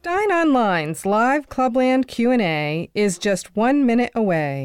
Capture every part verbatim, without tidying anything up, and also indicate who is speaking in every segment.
Speaker 1: Stein Online's live Clubland Q and A is just one minute away.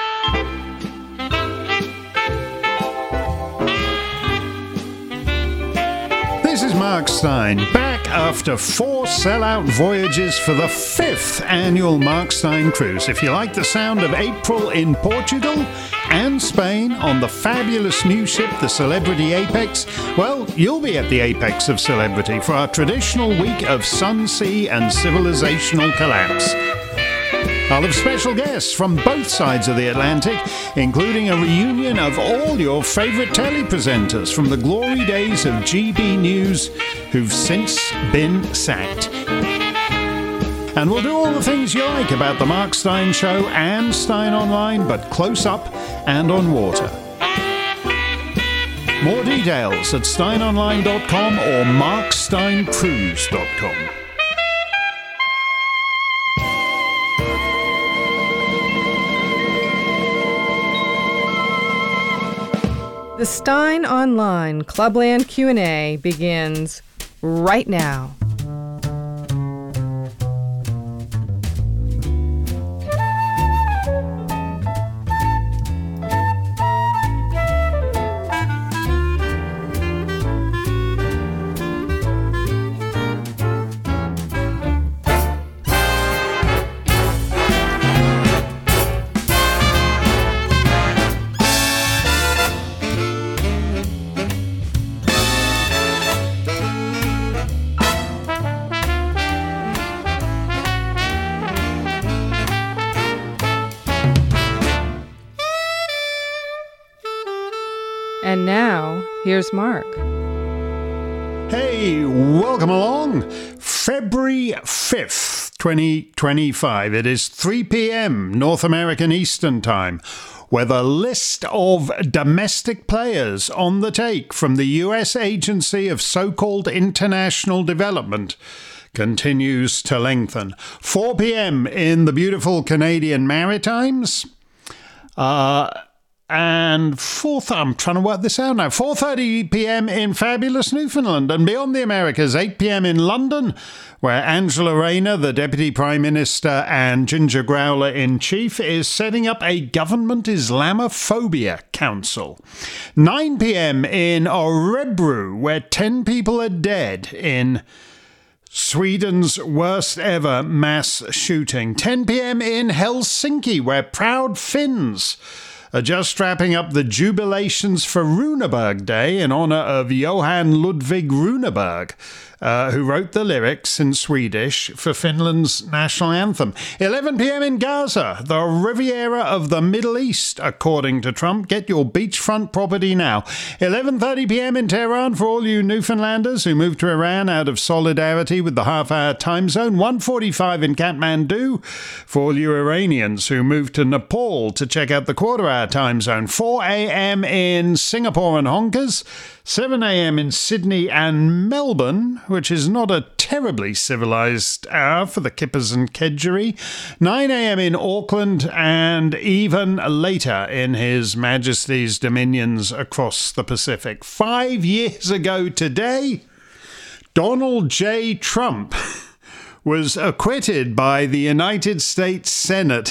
Speaker 2: This is Mark Stein, back after four sellout voyages for the fifth annual Mark Stein Cruise. If you like the sound of April in Portugal and Spain on the fabulous new ship, the Celebrity Apex, well, you'll be at the apex of celebrity for our traditional week of sun, sea and civilizational collapse. I'll have special guests from both sides of the Atlantic, including a reunion of all your favourite telepresenters from the glory days of G B News, who've since been sacked. And we'll do all the things you like about the Mark Stein Show and Stein Online, but close up and on water. More details at stein online dot com or mark stein cruise dot com.
Speaker 1: The Stein Online Clubland Q and A begins right now. And now, here's Mark.
Speaker 2: Hey, welcome along. February fifth, twenty twenty-five. It is three p.m. North American Eastern Time, where the list of domestic players on the take from the U S Agency of So-Called International Development continues to lengthen. four p.m. in the beautiful Canadian Maritimes. Uh... And fourth, I'm trying to work this out now, four thirty p.m. in fabulous Newfoundland, and beyond the Americas, eight p.m. in London, where Angela Rayner, the Deputy Prime Minister and Ginger Growler in Chief, is setting up a Government Islamophobia Council. nine p.m. in Örebro, where ten people are dead in Sweden's worst ever mass shooting. ten p.m. in Helsinki, where proud Finns are just wrapping up the jubilations for Runeberg Day in honour of Johan Ludvig Runeberg, uh, who wrote the lyrics in Swedish for Finland's national anthem. eleven p.m. in Gaza, the Riviera of the Middle East, according to Trump. Get your beachfront property now. eleven thirty p.m. in Tehran for all you Newfoundlanders who moved to Iran out of solidarity with the half-hour time zone. one forty-five in Kathmandu for all you Iranians who moved to Nepal to check out the quarter-hour time zone. four a.m. in Singapore and Honkers. seven a.m. in Sydney and Melbourne, which is not a terribly civilised hour for the Kippers and Kedgeree. nine a.m. in Auckland, and even later in His Majesty's dominions across the Pacific. Five years ago today, Donald J. Trump was acquitted by the United States Senate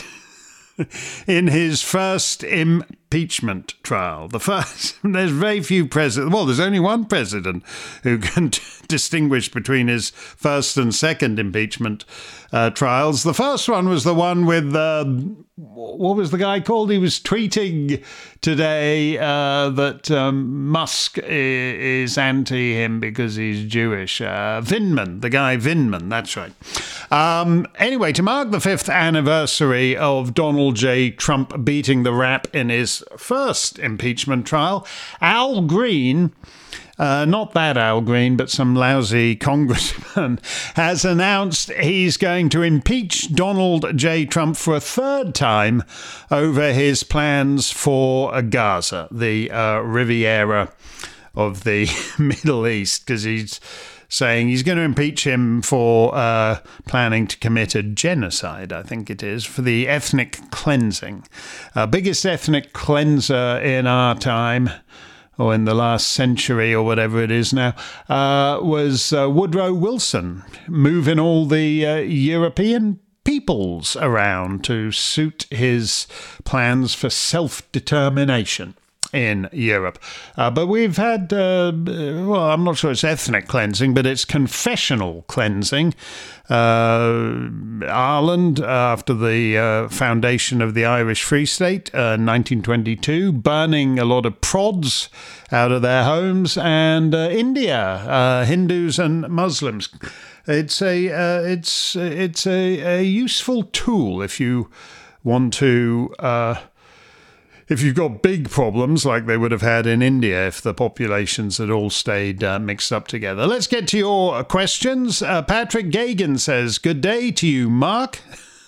Speaker 2: in his first impeachment trial. The first, there's very few presidents, well, there's only one president who can t- distinguish between his first and second impeachment uh, trials. The first one was the one with, uh, what was the guy called? He was tweeting today uh, that um, Musk is anti him because he's Jewish. Uh, Vindman, the guy Vindman, that's right. Um, anyway, to mark the fifth anniversary of Donald J. Trump beating the rap in his first impeachment trial, Al Green, uh, not that Al Green, but some lousy congressman, has announced he's going to impeach Donald J. Trump for a third time over his plans for Gaza, the uh, Riviera of the Middle East, because he's saying he's going to impeach him for uh, planning to commit a genocide, I think it is, for the ethnic cleansing. Uh, biggest ethnic cleanser in our time, or in the last century or whatever it is now, uh, was uh, Woodrow Wilson moving all the uh, European peoples around to suit his plans for self-determination in Europe. Uh, but we've had, uh, well, I'm not sure it's ethnic cleansing, but it's confessional cleansing. Uh, Ireland, after the uh, foundation of the Irish Free State in uh, nineteen twenty-two, burning a lot of prods out of their homes, and uh, India, uh, Hindus and Muslims. It's a uh, it's it's a, a useful tool if you want to. Uh, If you've got big problems like they would have had in India if the populations had all stayed uh, mixed up together. Let's get to your questions. Uh, Patrick Gagan says, good day to you, Mark.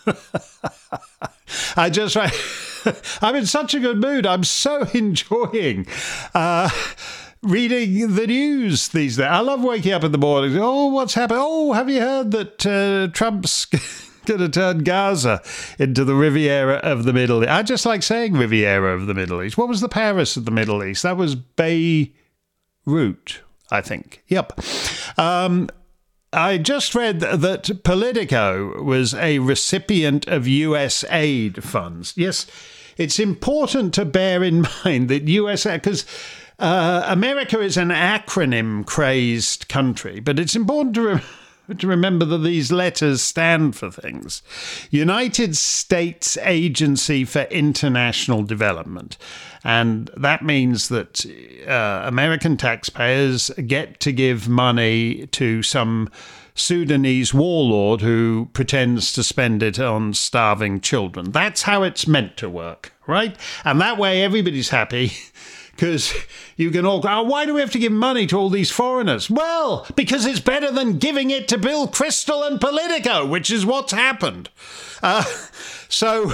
Speaker 2: I just, I'm in such a good mood. I'm so enjoying uh, reading the news these days. I love waking up in the morning. Oh, what's happened? Oh, have you heard that uh, Trump's going to turn Gaza into the Riviera of the Middle East? I just like saying Riviera of the Middle East. What was the Paris of the Middle East? That was Beirut, I think. Yep. Um, I just read that Politico was a recipient of U S aid funds. Yes, it's important to bear in mind that U S aid, because uh, America is an acronym-crazed country, but it's important to remember to remember that these letters stand for things. United States Agency for International Development. And that means that uh, American taxpayers get to give money to some Sudanese warlord who pretends to spend it on starving children. That's how it's meant to work, right? And that way everybody's happy. Because you can all go, oh, why do we have to give money to all these foreigners? Well, because it's better than giving it to Bill Kristol and Politico, which is what's happened. Uh, so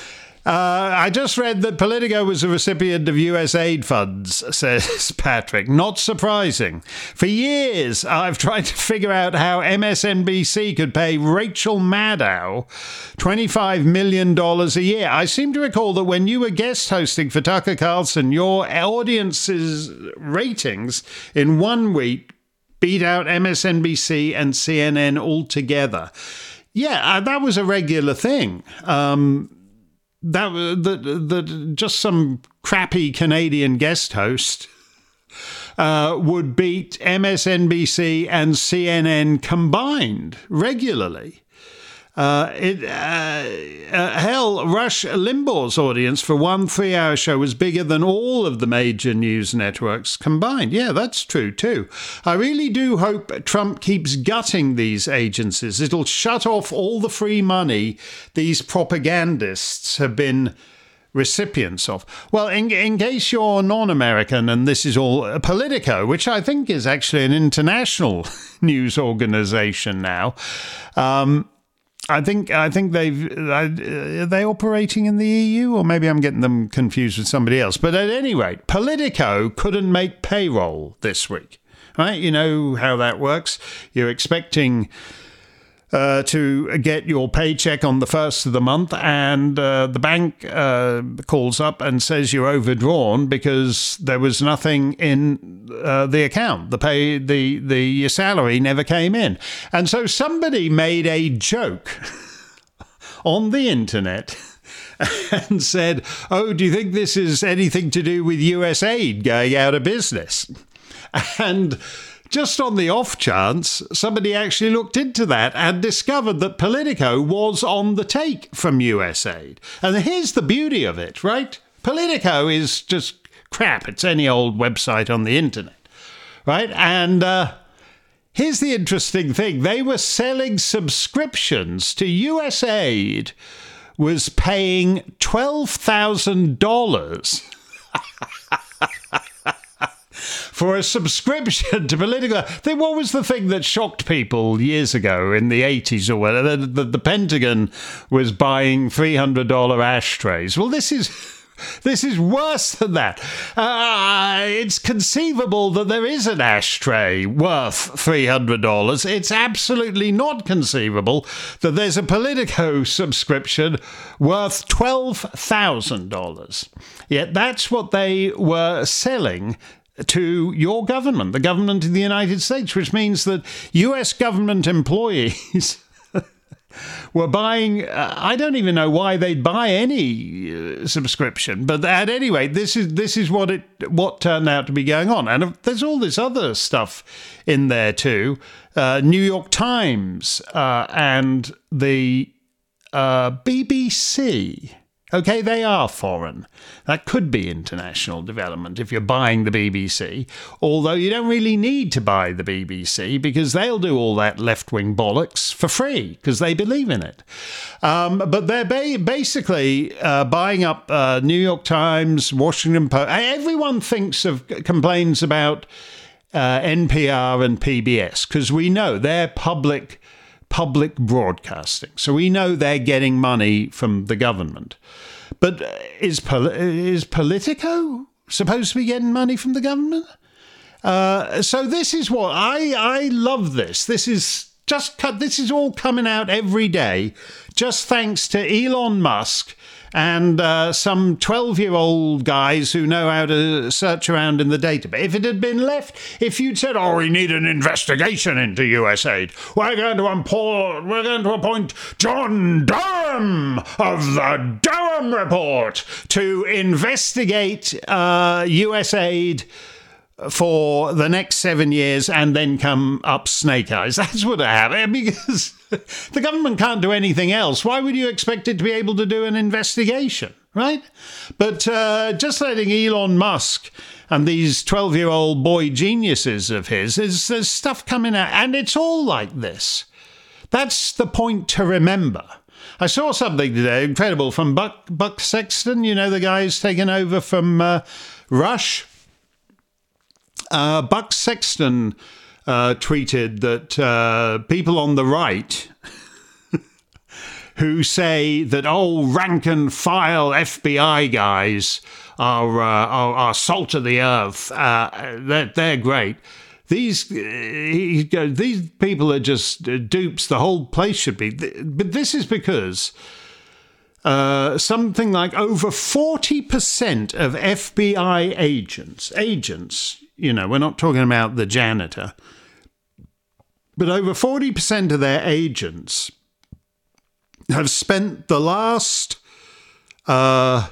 Speaker 2: uh, I just read that Politico was a recipient of U S aid funds, says Patrick. Not surprising. For years, I've tried to figure out how M S N B C could pay Rachel Maddow twenty-five million dollars a year. I seem to recall that when you were guest hosting for Tucker Carlson, your audience's ratings in one week beat out M S N B C and C N N altogether. Yeah, uh, that was a regular thing. Um... That, that, that just some crappy Canadian guest host uh, would beat M S N B C and C N N combined regularly. Uh, it, uh, uh, hell, Rush Limbaugh's audience for one three-hour show was bigger than all of the major news networks combined. Yeah, that's true too. I really do hope Trump keeps gutting these agencies. It'll shut off all the free money these propagandists have been recipients of. Well, in, in case you're non-American and this is all Politico, which I think is actually an international news organization now, um, I think I think they've are they operating in the E U, or maybe I'm getting them confused with somebody else. But at any rate, Politico couldn't make payroll this week, right? You know how that works. You're expecting uh, to get your paycheck on the first of the month, and uh, the bank uh, calls up and says you're overdrawn because there was nothing in uh, the account. The pay, the the your salary never came in, and so somebody made a joke on the internet and said, "Oh, do you think this is anything to do with U S aid going out of business?" And just on the off chance, somebody actually looked into that and discovered that Politico was on the take from U S aid. And here's the beauty of it, right? Politico is just crap. It's any old website on the internet, right? And uh, here's the interesting thing. They were selling subscriptions to U S aid, was paying twelve thousand dollars for a subscription to Politico. Then what was the thing that shocked people years ago in the eighties or whatever? The, the, the Pentagon was buying three hundred dollars ashtrays. Well, this is this is worse than that. Uh, it's conceivable that there is an ashtray worth three hundred dollars. It's absolutely not conceivable that there's a Politico subscription worth twelve thousand dollars. Yet that's what they were selling to your government, the government of the United States, which means that U S government employees were buying, uh, I don't even know why they'd buy any uh, subscription, but at any rate, this is this is what it what turned out to be going on. And there's all this other stuff in there too. Uh, New York Times uh, and the uh, B B C. Okay, they are foreign. That could be international development if you're buying the B B C, although you don't really need to buy the B B C because they'll do all that left-wing bollocks for free because they believe in it. Um, but they're ba- basically uh, buying up uh, New York Times, Washington Post. Everyone thinks of, complains about uh, N P R and P B S because we know they're public public broadcasting. So we know they're getting money from the government. But is Pol- is Politico supposed to be getting money from the government? Uh, so this is what I I love this. This is just cut. This is all coming out every day, just thanks to Elon Musk and uh, some twelve-year-old guys who know how to search around in the database. If it had been left, if you'd said, "Oh, we need an investigation into U S aid. We're going to appoint, we're going to appoint John Durham of the Durham Report to investigate uh, U S aid for the next seven years and then come up snake eyes." That's what happened, because the government can't do anything else. Why would you expect it to be able to do an investigation, right? But uh, just letting Elon Musk and these twelve-year-old boy geniuses of his, is there's stuff coming out, and it's all like this. That's the point to remember. I saw something today, incredible, from Buck, Buck Sexton, you know, the guy who's taken over from uh, Rush. Uh, Buck Sexton uh, tweeted that uh, people on the right who say that, oh, rank and file F B I guys are uh, are, are salt of the earth, uh, they're, they're great. These he goes, these people are just dupes. The whole place should be. But this is because Uh, something like over forty percent of F B I agents, agents, you know, we're not talking about the janitor, but over forty percent of their agents have spent the last uh,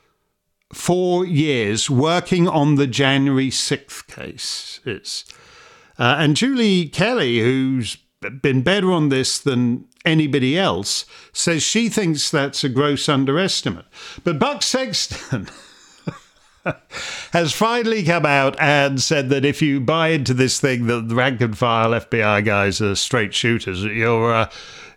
Speaker 2: four years working on the January sixth case. It's, uh, and Julie Kelly, who's been better on this than anybody else, says she thinks that's a gross underestimate. But Buck Sexton has finally come out and said that if you buy into this thing that the rank and file F B I guys are straight shooters, you're, uh,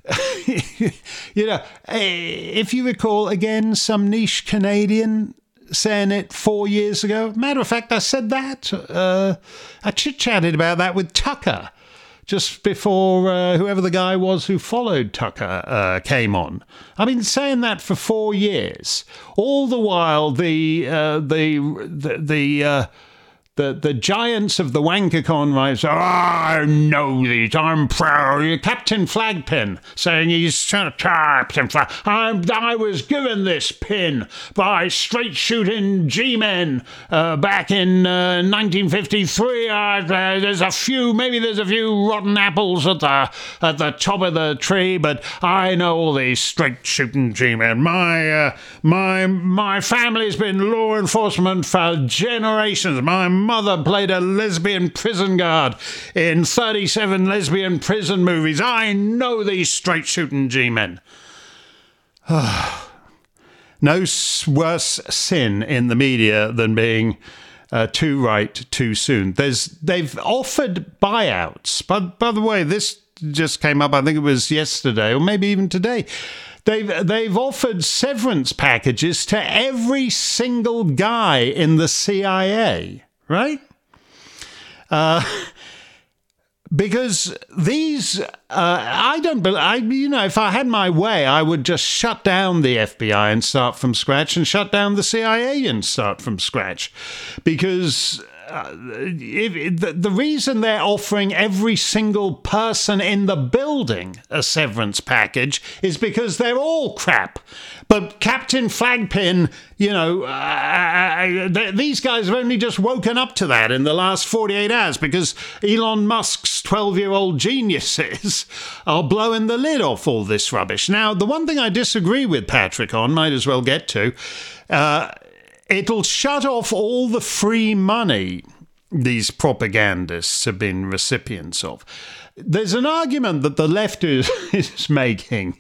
Speaker 2: you know, if you recall, again, some niche Canadian saying it four years ago. Matter of fact, I said that. Uh, I chit-chatted about that with Tucker just before uh, whoever the guy was who followed Tucker uh, came on. I've been saying that for four years. All the while, the uh, the the the, uh, the the giants of the WankerCon rise. Oh, I know these. I'm proud. Captain Flagpin saying he's trying to Captain Flag. I'm, I was given this pin by straight shooting G-men uh, back in uh, nineteen fifty-three. Uh, there's a few, maybe there's a few rotten apples at the at the top of the tree, but I know all these straight shooting G-men. My uh, my my family's been law enforcement for generations. My mother played a lesbian prison guard in thirty-seven lesbian prison movies. I know these straight shooting G-men. No worse sin in the media than being uh, too right too soon. There's they've offered buyouts. But by the way, this just came up. I think it was yesterday or maybe even today. They've they've offered severance packages to every single guy in the C I A. Right? Uh, because these, uh, I don't believe, I, you know, if I had my way, I would just shut down the F B I and start from scratch and shut down the C I A and start from scratch. Because uh, if, the, the reason they're offering every single person in the building a severance package is because they're all crap. But Captain Flagpin, you know, uh, th- these guys have only just woken up to that in the last forty-eight hours because Elon Musk's twelve-year-old geniuses are blowing the lid off all this rubbish. Now, the one thing I disagree with Patrick on, might as well get to, uh, it'll shut off all the free money these propagandists have been recipients of. There's an argument that the left is, is making,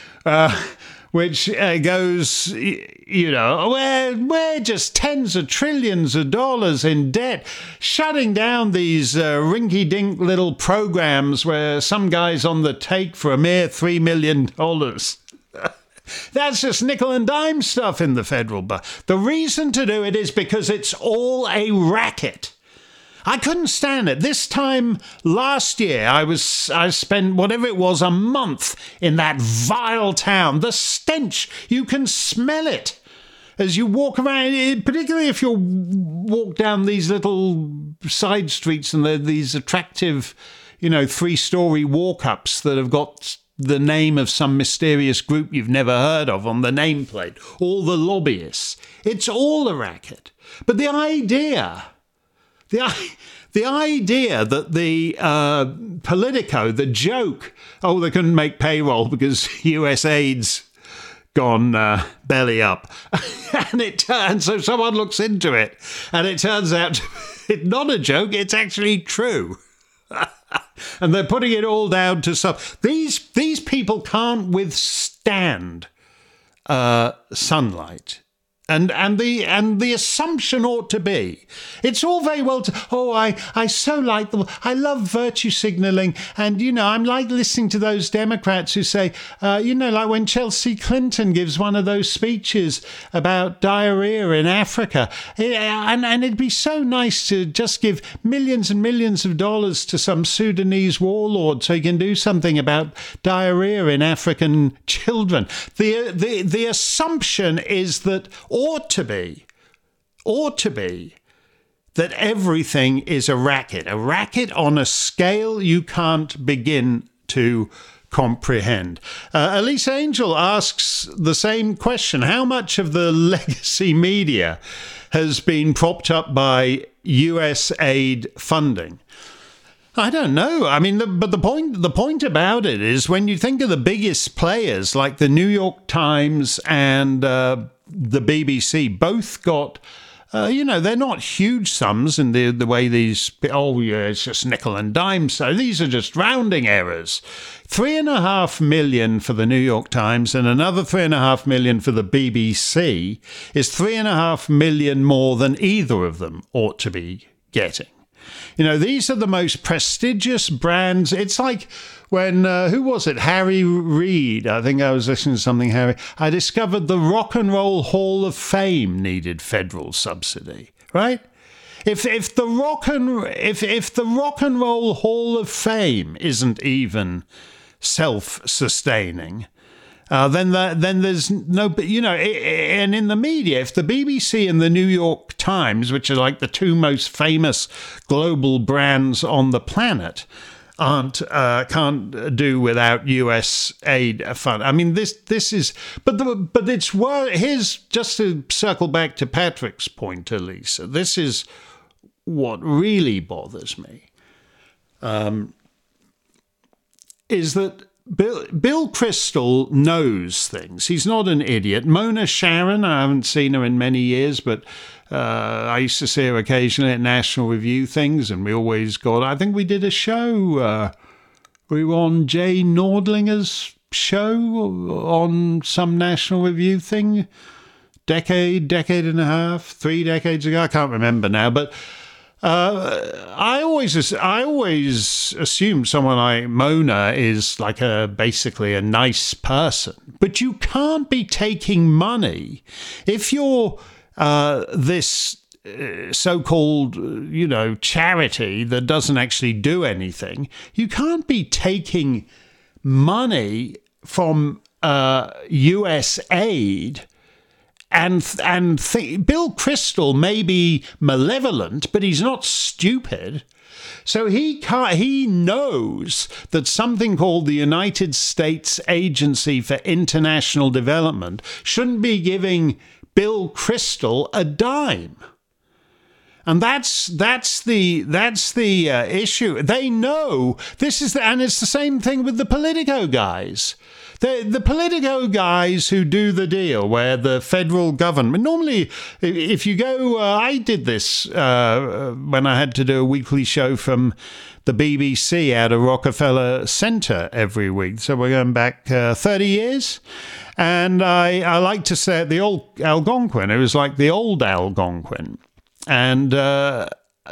Speaker 2: uh, which uh, goes, you know, we're, we're just tens of trillions of dollars in debt, shutting down these uh, rinky-dink little programs where some guy's on the take for a mere three million dollars. That's just nickel and dime stuff in the federal budget. The reason to do it is because it's all a racket. I couldn't stand it. This time last year, I was I spent whatever it was, a month in that vile town. The stench, you can smell it as you walk around, particularly if you walk down these little side streets and they're these attractive, you know, three-story walk-ups that have got the name of some mysterious group you've never heard of on the nameplate. All the lobbyists. It's all a racket. But the idea... The, the idea that the uh, Politico, the joke, oh, they couldn't make payroll because U S aid's gone uh, belly up. and it turns, so someone looks into it, and it turns out it's not a joke, it's actually true. And they're putting it all down to some... These, these people can't withstand uh, sunlight. And and the and the assumption ought to be, it's all very well to, oh, I, I so like them. I love virtue signalling. And, you know, I'm like listening to those Democrats who say, uh, you know, like when Chelsea Clinton gives one of those speeches about diarrhea in Africa. And, and it'd be so nice to just give millions and millions of dollars to some Sudanese warlord so he can do something about diarrhea in African children. The, the, the assumption is that ought to be, ought to be, that everything is a racket, a racket on a scale you can't begin to comprehend. Uh, Elise Angel asks the same question. How much of the legacy media has been propped up by U S aid funding? I don't know. I mean, the, but the point the point about it is when you think of the biggest players like the New York Times and uh, the B B C, both got, uh, you know, they're not huge sums in the the way these, oh, yeah, it's just nickel and dime. So these are just rounding errors. Three and a half million for the New York Times and another three and a half million for the B B C is three and a half million more than either of them ought to be getting. You know, these are the most prestigious brands. It's like when, uh, who was it? Harry Reid. I think I was listening to something, Harry. I discovered the Rock and Roll Hall of Fame needed federal subsidy, right? If if the rock and if if the Rock and Roll Hall of Fame isn't even self-sustaining, Uh, then, the, then there's no, you know, and in the media, if the B B C and the New York Times, which are like the two most famous global brands on the planet, aren't uh, can't do without U S aid fund. I mean, this this is, but the, but it's wor- here's just to circle back to Patrick's point, Elisa. This is what really bothers me, um, is that Bill, Bill Kristol knows things. He's not an idiot. Mona Sharon, I haven't seen her in many years, but uh, I used to see her occasionally at National Review things, and we always got, I think we did a show, uh, we were on Jay Nordlinger's show on some National Review thing, decade, decade and a half, three decades ago, I can't remember now, but Uh, I always, I always assume someone like Mona is like a basically a nice person, but you can't be taking money if you're uh, this uh, so-called, you know, charity that doesn't actually do anything. You can't be taking money from uh, U S aid and and th- Bill Kristol may be malevolent, but he's not stupid. So he can't, he knows that something called the United States Agency for International Development shouldn't be giving Bill Kristol a dime. And that's that's the that's the uh, issue. They know this is the, and it's the same thing with the Politico guys. The the Politico guys who do the deal, where the federal government normally, if you go, uh, I did this uh, when I had to do a weekly show from the B B C out of Rockefeller Center every week. So we're going back uh, thirty years. And I, I like to say the old Algonquin, it was like the old Algonquin. And uh,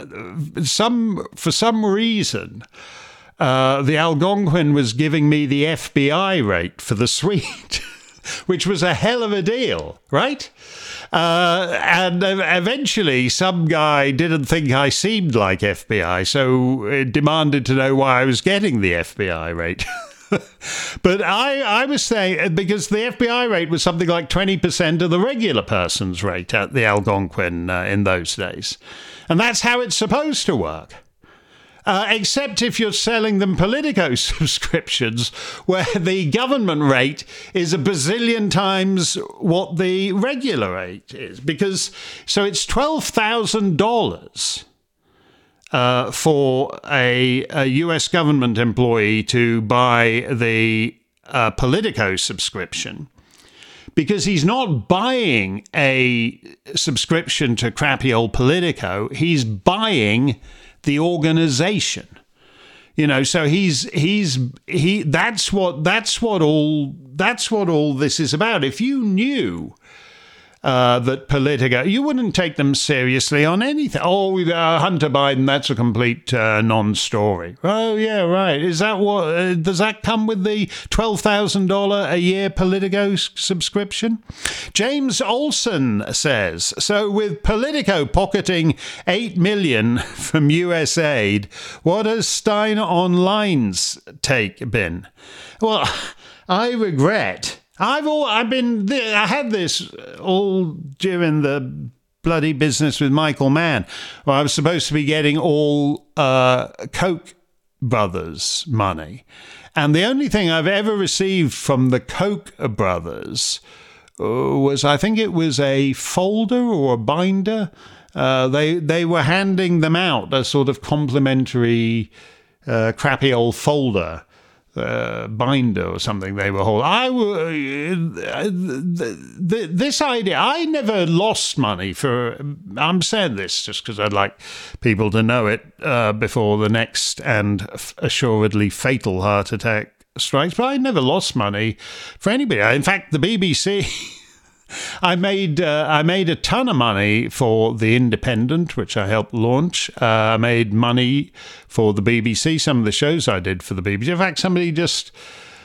Speaker 2: some for some reason, uh, the Algonquin was giving me the F B I rate for the suite, which was a hell of a deal, right? Uh, and eventually some guy didn't think I seemed like F B I, so it demanded to know why I was getting the F B I rate. But I, I was saying, because the F B I rate was something like twenty percent of the regular person's rate at the Algonquin uh, in those days. And that's how it's supposed to work. Uh, except if you're selling them Politico subscriptions, where the government rate is a bazillion times what the regular rate is. Because, so it's twelve thousand dollars. Uh, for a, a U S government employee to buy the uh, Politico subscription, because he's not buying a subscription to crappy old Politico, he's buying the organization. You know, so he's he's he that's what that's what all that's what all this is about. If you knew Uh, that Politico, you wouldn't take them seriously on anything. Oh, uh, Hunter Biden, that's a complete uh, non-story. Oh, yeah, right. Is that what, uh, does that come with the twelve thousand dollars a year Politico s- subscription? James Olson says, so with Politico pocketing eight million dollars from U S aid, what has Stein Online's take been? Well, I regret... I've all, I've been, I had this all during the bloody business with Michael Mann, where I was supposed to be getting all uh, Koch brothers money. And the only thing I've ever received from the Koch brothers was, I think it was a folder or a binder. Uh, they, they were handing them out, a sort of complimentary uh, crappy old folder. Uh, binder or something they were holding. I uh, th- th- this idea. I never lost money for. I'm saying this just because I'd like people to know it uh, before the next and f- assuredly fatal heart attack strikes. But I never lost money for anybody. In fact, the B B C. I made uh, I made a ton of money for The Independent, which I helped launch. Uh, I made money for the B B C, some of the shows I did for the B B C. In fact, somebody just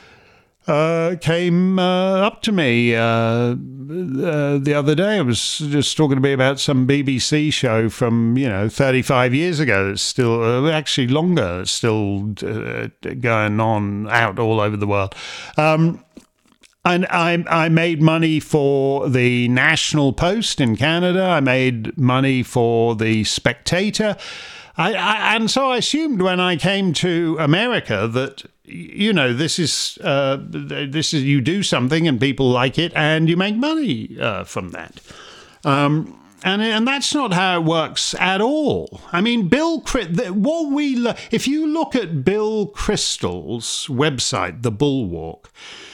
Speaker 2: uh, came uh, up to me uh, uh, the other day. I was just talking to me about some B B C show from, you know, thirty-five years ago. It's still, uh, actually longer, it's still uh, going on out all over the world. Um And I, I made money for the National Post in Canada. I made money for the Spectator. I, I, and so I assumed when I came to America that, you know, this is uh, this is you do something and people like it and you make money uh, from that. Um, and and that's not how it works at all. I mean, Bill, what we if you look at Bill Kristol's website, The Bulwark.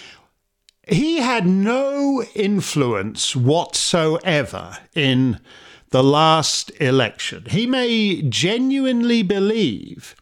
Speaker 2: He had no influence whatsoever in the last election. He may genuinely believe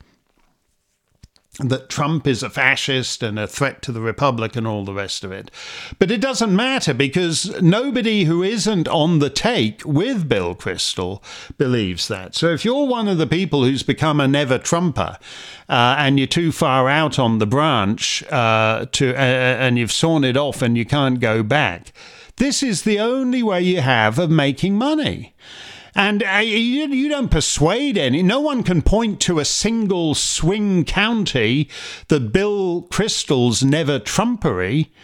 Speaker 2: that Trump is a fascist and a threat to the Republic and all the rest of it. But it doesn't matter because nobody who isn't on the take with Bill Kristol believes that. So if you're one of the people who's become a never-Trumper uh, and you're too far out on the branch uh, to uh, and you've sawn it off and you can't go back, this is the only way you have of making money. And uh, you, you don't persuade any. No one can point to a single swing county that Bill Kristol's never Trumpery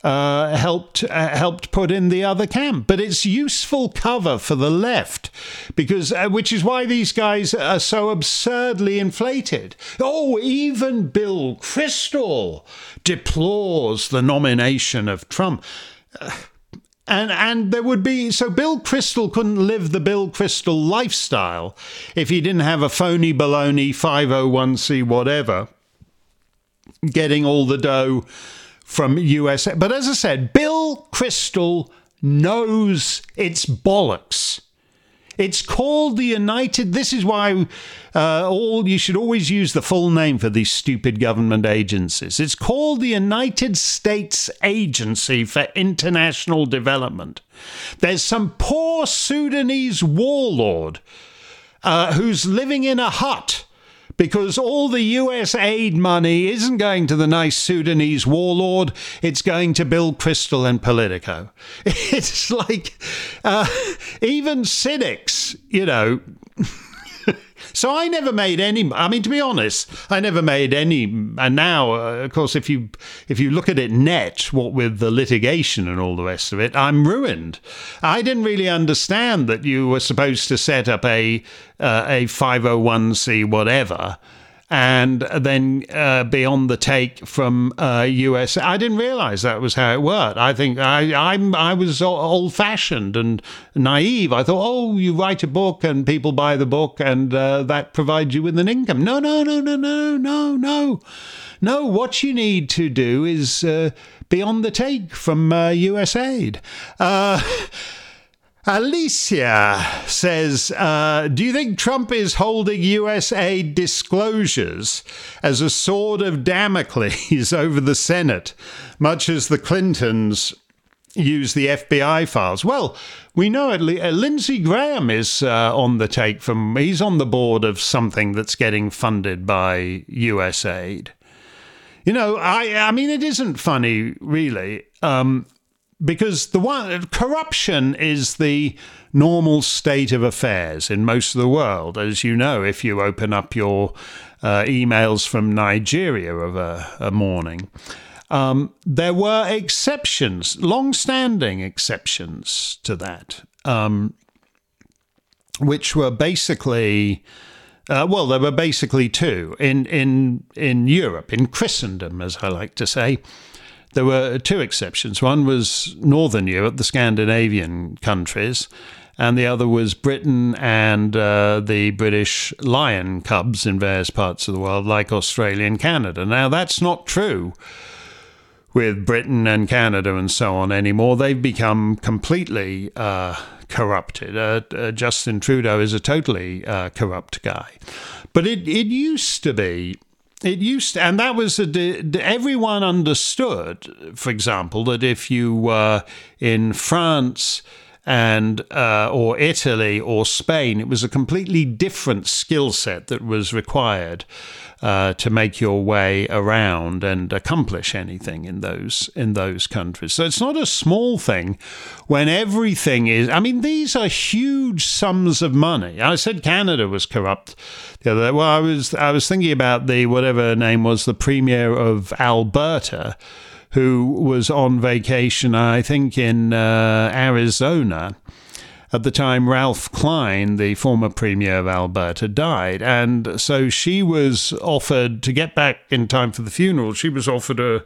Speaker 2: uh, helped uh, helped put in the other camp. But it's useful cover for the left, because uh, which is why these guys are so absurdly inflated. Oh, even Bill Kristol deplores the nomination of Trump. Uh, And and there would be, so Bill Kristol couldn't live the Bill Kristol lifestyle if he didn't have a phony baloney five oh one c whatever getting all the dough from U S A. But as I said, Bill Kristol knows it's bollocks. It's called the United... This is why uh, all you should always use the full name for these stupid government agencies. It's called the United States Agency for International Development. There's some poor Sudanese warlord uh, who's living in a hut because all the U S aid money isn't going to the nice Sudanese warlord, it's going to Bill Kristol and Politico. It's like, uh, even cynics, you know. So I never made any, I mean, to be honest, I never made any, and now, uh, of course, if you if you look at it net, what with the litigation and all the rest of it, I'm ruined. I didn't really understand that you were supposed to set up a uh, a five oh one c whatever, and then uh, be on the take from uh, U S A. I didn't realise that was how it worked. I think I I'm, I was old-fashioned and naive. I thought, oh, you write a book and people buy the book and uh, that provides you with an income. No, no, no, no, no, no, no. No, what you need to do is uh, be on the take from uh, U S aid. Uh Alicia says, uh, do you think Trump is holding U S aid disclosures as a sword of Damocles over the Senate, much as the Clintons use the F B I files? Well, we know it. Uh, Lindsey Graham is uh, on the take from, he's on the board of something that's getting funded by U S aid. You know, I, I mean, it isn't funny, really. Um, Because the one corruption is the normal state of affairs in most of the world, as you know, if you open up your uh, emails from Nigeria of a, a morning. Um, there were exceptions, long-standing exceptions to that, um, which were basically, uh, well, there were basically two in in in Europe, in Christendom, as I like to say. There were two exceptions. One was Northern Europe, the Scandinavian countries, and the other was Britain and uh, the British lion cubs in various parts of the world, like Australia and Canada. Now, that's not true with Britain and Canada and so on anymore. They've become completely uh, corrupted. Uh, uh, Justin Trudeau is a totally uh, corrupt guy. But it, it used to be... It used to, and that was a, everyone understood, for example, that if you were in France and uh, or Italy or Spain, it was a completely different skill set that was required uh, to make your way around and accomplish anything in those in those countries. So it's not a small thing when everything is. I mean, these are huge sums of money. I said Canada was corrupt the other day. Well, I was I was thinking about the whatever her name was, the premier of Alberta, who was on vacation, I think, in uh, Arizona. At the time, Ralph Klein, the former premier of Alberta, died. And so she was offered, to get back in time for the funeral, she was offered a,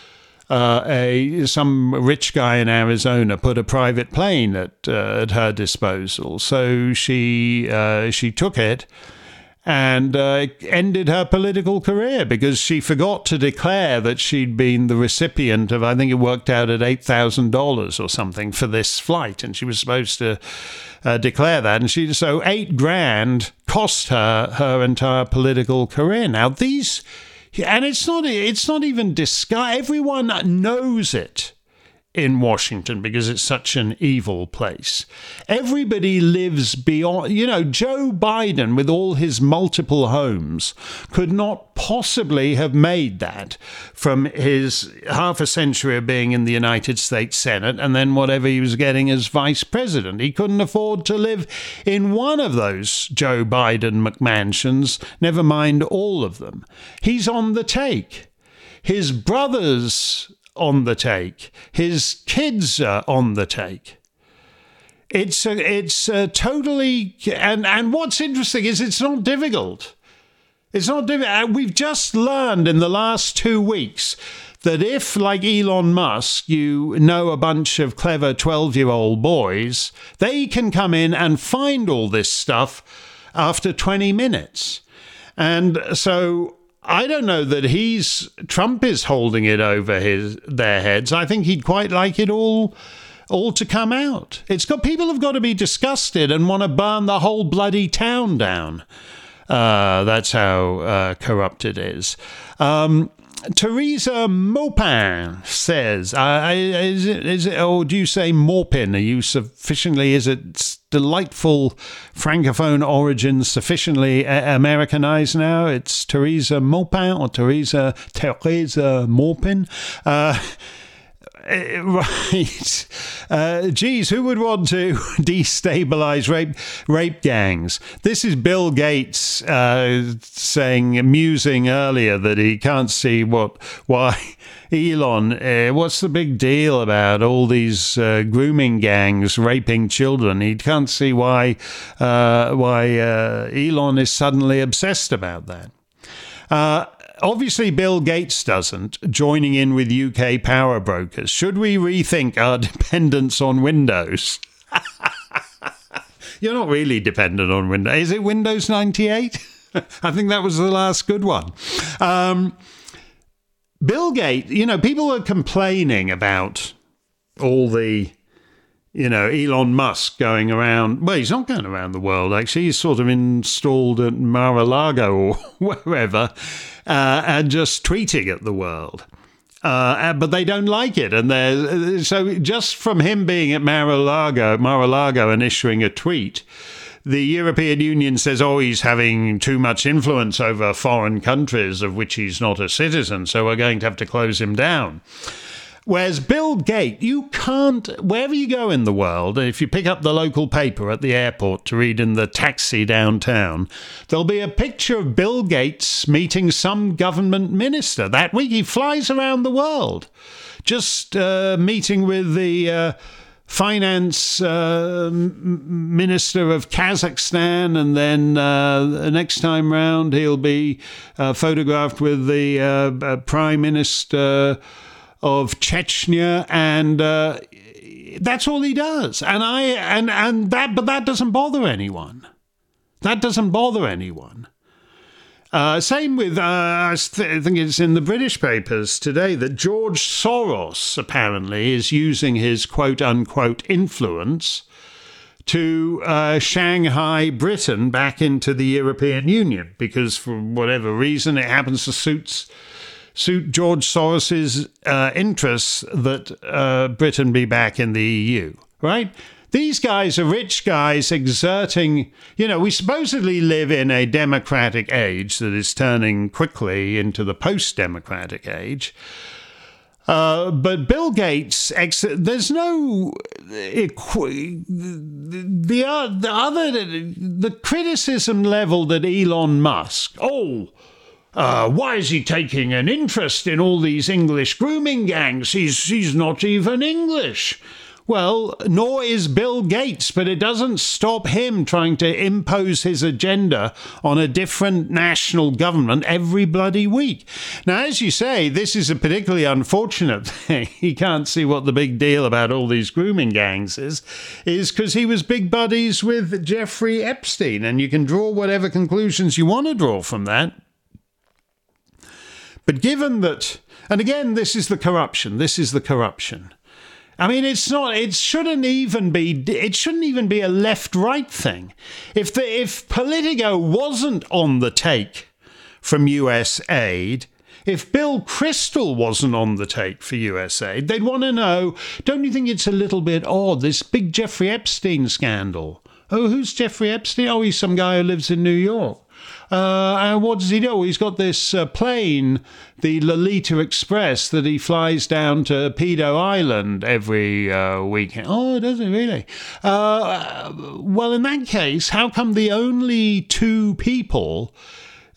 Speaker 2: uh, a some rich guy in Arizona put a private plane at, uh, at her disposal. So she uh, she took it and uh, ended her political career because she forgot to declare that she'd been the recipient of, I think it worked out at eight thousand dollars or something for this flight, and she was supposed to uh, declare that. And she so eight grand cost her her entire political career. Now these, and it's not it's not even disguised. Everyone knows it in Washington because it's such an evil place. Everybody lives beyond, you know, Joe Biden with all his multiple homes could not possibly have made that from his half a century of being in the United States Senate and then whatever he was getting as vice president. He couldn't afford to live in one of those Joe Biden McMansions, never mind all of them. He's on the take. His brothers on the take. His kids are on the take. It's a, it's a totally... And, and what's interesting is it's not difficult. It's not difficult. We've just learned in the last two weeks that if, like Elon Musk, you know a bunch of clever twelve-year-old boys, they can come in and find all this stuff after twenty minutes. And so I don't know that he's... Trump is holding it over his their heads. I think he'd quite like it all... all to come out. It's got people have got to be disgusted and want to burn the whole bloody town down. Uh, that's how uh, corrupt it is. Um, Teresa Maupin says, uh, is it, is it, or do you say Maupin? Are you sufficiently, is it delightful Francophone origins sufficiently uh, Americanized now? It's Teresa Maupin or Teresa, Teresa Maupin. Uh, Uh, right. Uh, geez, who would want to destabilize rape rape gangs? This is Bill Gates uh, saying, musing earlier that he can't see what why Elon. Uh, what's the big deal about all these uh, grooming gangs raping children? He can't see why uh, why uh, Elon is suddenly obsessed about that. Uh, Obviously, Bill Gates doesn't, joining in with U K power brokers. Should we rethink our dependence on Windows? You're not really dependent on Windows. Is it Windows ninety-eight? I think that was the last good one. Um, Bill Gates, you know, people are complaining about all the... You know, Elon Musk going around, well, he's not going around the world, actually. He's sort of installed at Mar-a-Lago or wherever uh, and just tweeting at the world. Uh, but they don't like it. And they're, so just from him being at Mar-a-Lago, Mar-a-Lago and issuing a tweet, the European Union says, oh, he's having too much influence over foreign countries of which he's not a citizen, so we're going to have to close him down. Whereas Bill Gates, you can't, wherever you go in the world, if you pick up the local paper at the airport to read in the taxi downtown, there'll be a picture of Bill Gates meeting some government minister. That week he flies around the world, just uh, meeting with the uh, finance uh, minister of Kazakhstan, and then uh, the next time round he'll be uh, photographed with the uh, uh, prime minister of Chechnya, and uh, that's all he does. And I and and that, but that doesn't bother anyone. That doesn't bother anyone. Uh, same with uh, I think it's in the British papers today that George Soros apparently is using his quote unquote influence to uh, Shanghai Britain back into the European Union, because for whatever reason it happens to suit. suit George Soros's uh, interests that uh, Britain be back in the E U, right? These guys are rich guys exerting, you know, we supposedly live in a democratic age that is turning quickly into the post-democratic age. Uh, but Bill Gates, ex- there's no equi- the, uh, the other the criticism level that Elon Musk, oh. Uh, why is he taking an interest in all these English grooming gangs? He's he's not even English. Well, nor is Bill Gates, but it doesn't stop him trying to impose his agenda on a different national government every bloody week. Now, as you say, this is a particularly unfortunate thing. He can't see what the big deal about all these grooming gangs is, is because he was big buddies with Jeffrey Epstein, and you can draw whatever conclusions you want to draw from that. But given that, and again, this is the corruption, this is the corruption. I mean, it's not, it shouldn't even be, it shouldn't even be a left-right thing. If the, if Politico wasn't on the take from U S aid, if Bill Kristol wasn't on the take for U S aid, they'd want to know, don't you think it's a little bit odd, this big Jeffrey Epstein scandal? Oh, who's Jeffrey Epstein? Oh, he's some guy who lives in New York. Uh, and what does he do? He's got this uh, plane, the Lolita Express, that he flies down to Pedo Island every uh, weekend. Oh, does he really? Uh, well, in that case, how come the only two people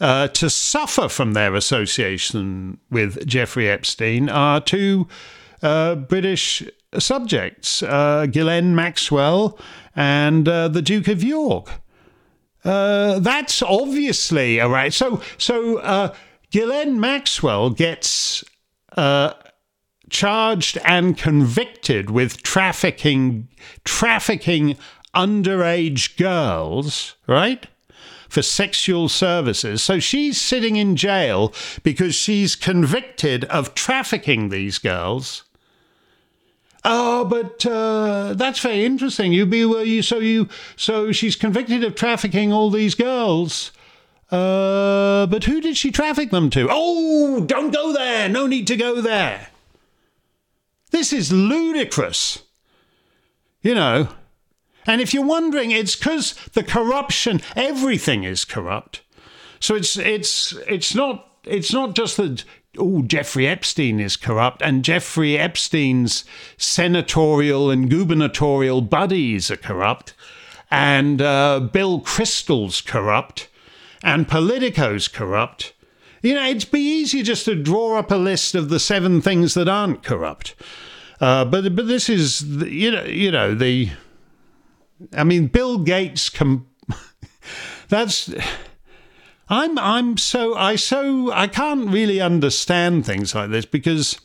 Speaker 2: uh, to suffer from their association with Jeffrey Epstein are two uh, British subjects, uh, Ghislaine Maxwell and uh, the Duke of York. Uh, that's obviously a right. So, so uh, Ghislaine Maxwell gets uh, charged and convicted with trafficking, trafficking underage girls, right? For sexual services. So she's sitting in jail because she's convicted of trafficking these girls. Oh, but uh, that's very interesting. You be were you so you so she's convicted of trafficking all these girls. Uh, but who did she traffic them to? Oh, don't go there. No need to go there. This is ludicrous. You know. And if you're wondering, it's because the corruption, everything is corrupt. So it's it's it's not it's not just that, oh, Jeffrey Epstein is corrupt and Jeffrey Epstein's senatorial and gubernatorial buddies are corrupt and uh, Bill Kristol's corrupt and Politico's corrupt. You know, it'd be easier just to draw up a list of the seven things that aren't corrupt. Uh, but but this is, the, you know, you know, the... I mean, Bill Gates. Com- that's. I'm. I'm so. I so. I can't really understand things like this because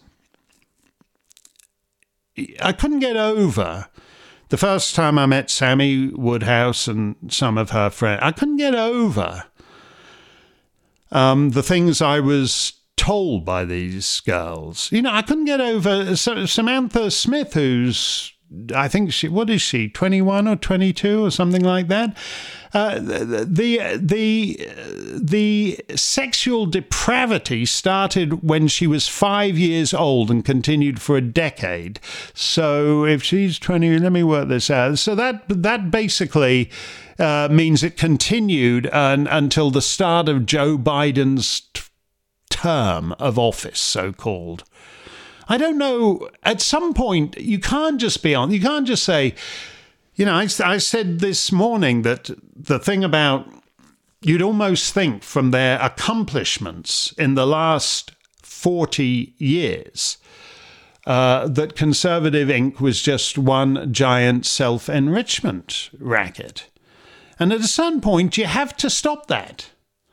Speaker 2: I couldn't get over the first time I met Sammy Woodhouse and some of her friends. I couldn't get over um, the things I was told by these girls. You know, I couldn't get over Samantha Smith, who's. I think she, what is she, twenty-one or twenty-two or something like that? Uh, the, the, the, the sexual depravity started when she was five years old and continued for a decade. So if she's twenty, let me work this out. So that, that basically uh, means it continued un, until the start of Joe Biden's t- term of office, so-called. I don't know, at some point, you can't just be on, you can't just say, you know, I, I said this morning that the thing about, you'd almost think from their accomplishments in the last forty years, uh, that Conservative Incorporated was just one giant self-enrichment racket. And at a certain point, you have to stop that.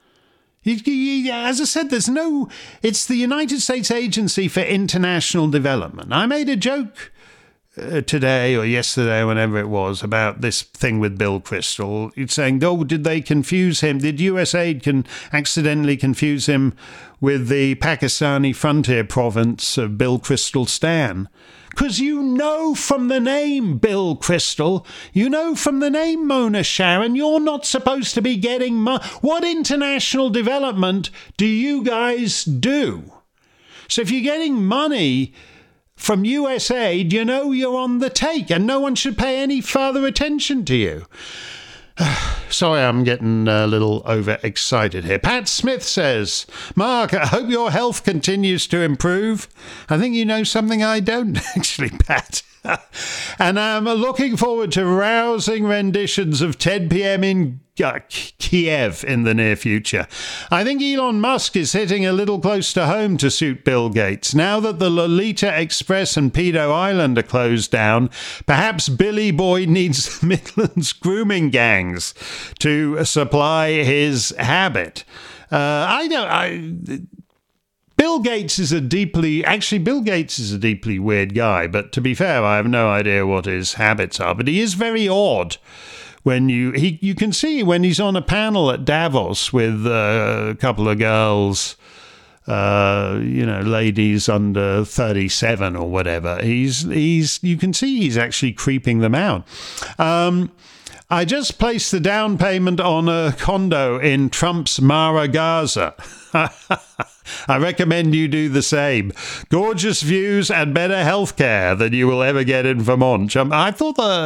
Speaker 2: As I said, there's no... It's the United States Agency for International Development. I made a joke uh, today or yesterday, whenever it was, about this thing with Bill Kristol. It's saying, oh, did they confuse him? Did U S A I D can accidentally confuse him with the Pakistani frontier province of Bill Kristol-Stan? Because you know from the name Bill Kristol, you know from the name Mona Sharon, you're not supposed to be getting money. What international development do you guys do? So if you're getting money from U S A I D, you know you're on the take and no one should pay any further attention to you. Sorry, I'm getting a little overexcited here. Pat Smith says, Mark, I hope your health continues to improve. I think you know something I don't, actually, Pat. And I'm looking forward to rousing renditions of ten p.m. in uh, Kiev in the near future. I think Elon Musk is hitting a little close to home to suit Bill Gates. Now that the Lolita Express and Pedo Island are closed down, perhaps Billy Boy needs Midland's grooming gangs to supply his habit. Uh, I don't... I, Bill Gates is a deeply... Actually, Bill Gates is a deeply weird guy, but to be fair, I have no idea what his habits are. But he is very odd when you... He, you can see when he's on a panel at Davos with uh, a couple of girls, uh, you know, ladies under thirty-seven or whatever. He's... he's. You can see he's actually creeping them out. Um... I just placed the down payment on a condo in Trump's Mara, Gaza. I recommend you do the same. Gorgeous views and better healthcare than you will ever get in Vermont. I thought the...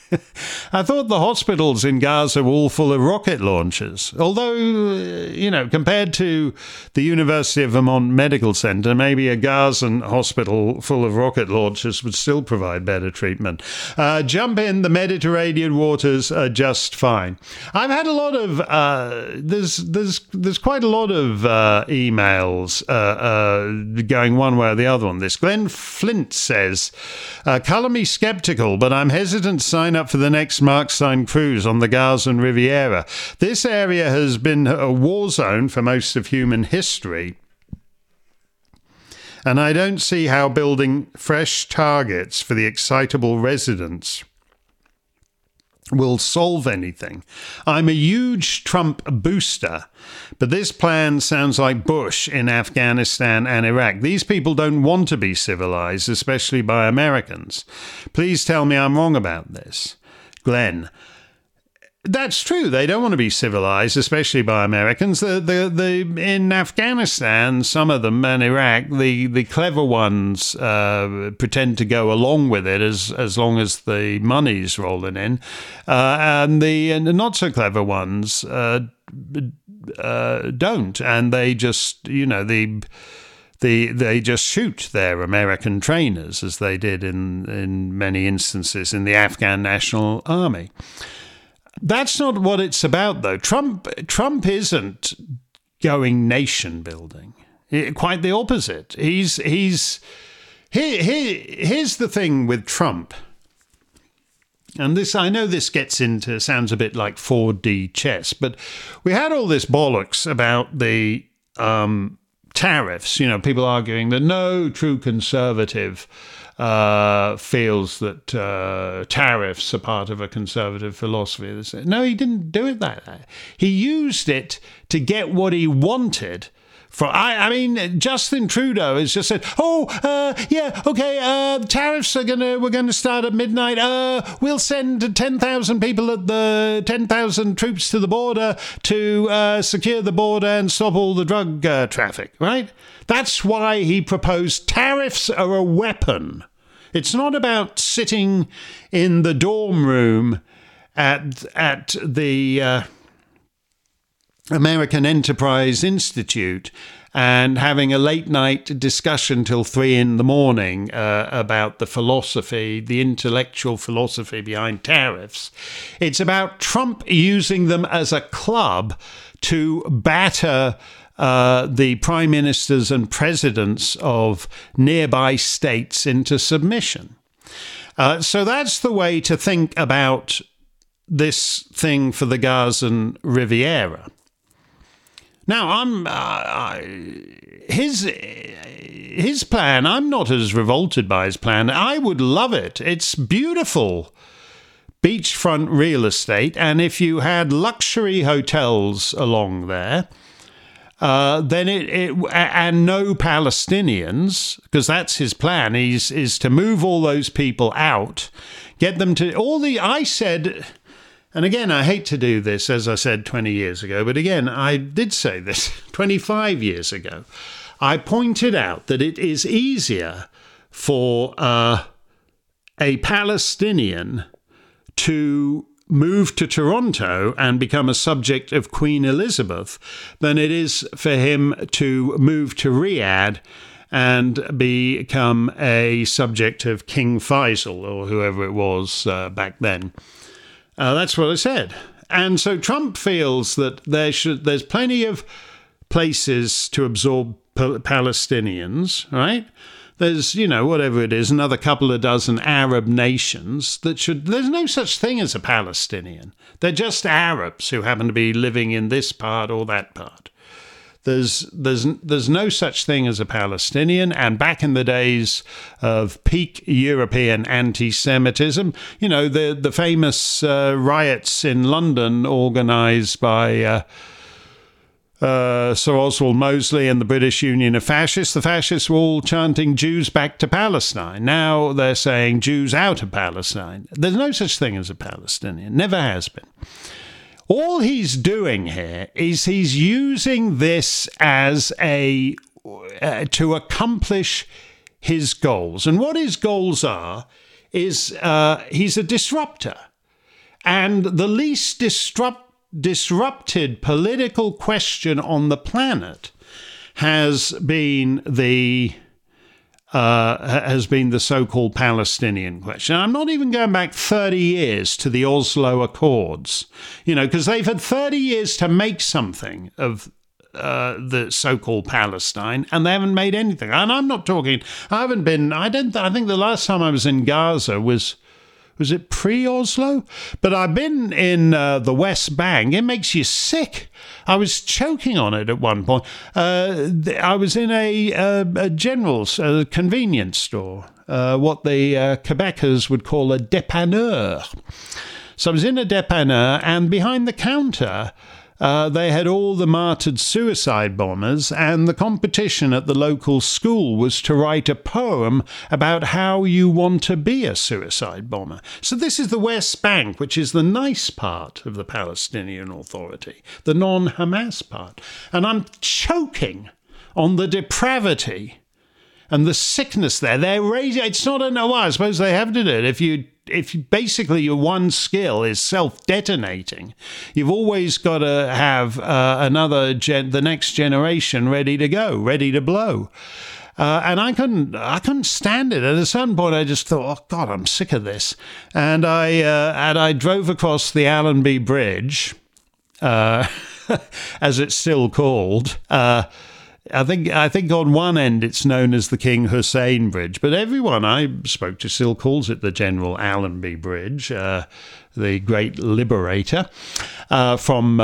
Speaker 2: I thought the hospitals in Gaza were all full of rocket launchers. Although, you know, compared to the University of Vermont Medical Center, maybe a Gazan hospital full of rocket launchers would still provide better treatment. Uh, jump in, the Mediterranean waters are just fine. I've had a lot of, uh, there's there's there's quite a lot of uh, emails uh, uh, going one way or the other on this. Glenn Flint says, uh, colour me sceptical, but I'm hesitant to sign up for the next Mark Stein cruise on the Gazan Riviera. This area has been a war zone for most of human history, and I don't see how building fresh targets for the excitable residents will solve anything. I'm a huge Trump booster, but this plan sounds like Bush in Afghanistan and Iraq. These people don't want to be civilized, especially by Americans. Please tell me I'm wrong about this. Glenn. That's true. They don't want to be civilized, especially by Americans. The, the, the, in Afghanistan, some of them, and Iraq, the, the clever ones uh, pretend to go along with it as, as long as the money's rolling in. Uh, and the, and the not so clever ones uh, uh, don't. And they just, you know, the... The, they just shoot their American trainers, as they did in, in many instances in the Afghan National Army. That's not what it's about, though. Trump Trump isn't going nation building. Quite the opposite. He's he's here, here, here's the thing with Trump. And this, I know this gets into, sounds a bit like four D chess, but we had all this bollocks about the um, tariffs. You know, people arguing that no true conservative uh, feels that uh, tariffs are part of a conservative philosophy. No, he didn't do it that way. He used it to get what he wanted. For I, I mean, Justin Trudeau has just said, "Oh, uh, yeah, okay, uh, tariffs are gonna, we're gonna start at midnight. Uh, we'll send ten thousand people at the ten thousand troops to the border to uh, secure the border and stop all the drug uh, traffic." Right? That's why he proposed tariffs are a weapon. It's not about sitting in the dorm room at at the Uh, American Enterprise Institute and having a late night discussion till three in the morning uh, about the philosophy, the intellectual philosophy behind tariffs. It's about Trump using them as a club to batter uh, the prime ministers and presidents of nearby states into submission. Uh, so that's the way to think about this thing for the Gazan Riviera. Now, I'm uh, his his plan. I'm not as revolted by his plan. I would love it. It's beautiful beachfront real estate, and if you had luxury hotels along there, uh, then it, it and no Palestinians, because that's his plan. He's is to move all those people out, get them to all the. I said. And again, I hate to do this, as I said twenty years ago, but again, I did say this twenty-five years ago. I pointed out that it is easier for uh, a Palestinian to move to Toronto and become a subject of Queen Elizabeth than it is for him to move to Riyadh and become a subject of King Faisal or whoever it was uh, back then. Uh, that's what I said. And so Trump feels that there should there's plenty of places to absorb pal- Palestinians, right? There's, you know, whatever it is, another couple of dozen Arab nations that should... There's no such thing as a Palestinian. They're just Arabs who happen to be living in this part or that part. There's there's there's no such thing as a Palestinian, and back in the days of peak European anti-Semitism, you know, the the famous uh, riots in London organised by uh, uh, Sir Oswald Mosley and the British Union of Fascists, the fascists were all chanting Jews back to Palestine. Now they're saying Jews out of Palestine. There's no such thing as a Palestinian, never has been. All he's doing here is he's using this as a uh, to accomplish his goals. And what his goals are is uh, he's a disruptor. and the least disrupt, disrupted political question on the planet has been the uh, has been the so-called Palestinian question. I'm not even going back thirty years to the Oslo Accords, you know, because they've had thirty years to make something of uh, the so-called Palestine, and they haven't made anything. And I'm not talking. I haven't been. I don't. I think the last time I was in Gaza was. Was it pre-Oslo? But I've been in uh, the West Bank. It makes you sick. I was choking on it at one point. Uh, I was in a, a, a general's a convenience store, uh, what the uh, Quebecers would call a dépanneur. So I was in a dépanneur, and behind the counter, Uh, they had all the martyred suicide bombers, and the competition at the local school was to write a poem about how you want to be a suicide bomber. So this is the West Bank, which is the nice part of the Palestinian Authority, the non-Hamas part. And I'm choking on the depravity and the sickness there. They're raising, it's not a no, I suppose they have to do it. If you If basically your one skill is self-detonating, you've always got to have uh, another, gen- the next generation ready to go, ready to blow. Uh, and I couldn't, I couldn't stand it. At a certain point, I just thought, "Oh God, I'm sick of this." And I, uh, and I drove across the Allenby Bridge, uh, as it's still called. Uh, I think I think on one end it's known as the King Hussein Bridge, but everyone I spoke to still calls it the General Allenby Bridge, uh, the great liberator uh, from uh,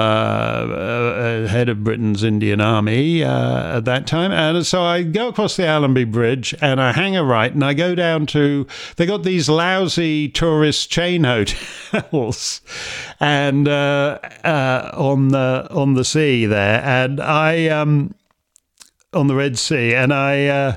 Speaker 2: uh, head of Britain's Indian Army uh, at that time. And so I go across the Allenby Bridge and I hang a right and I go down to, they got these lousy tourist chain hotels and uh, uh, on the on the sea there, and I. Um, on the Red Sea, and I, uh,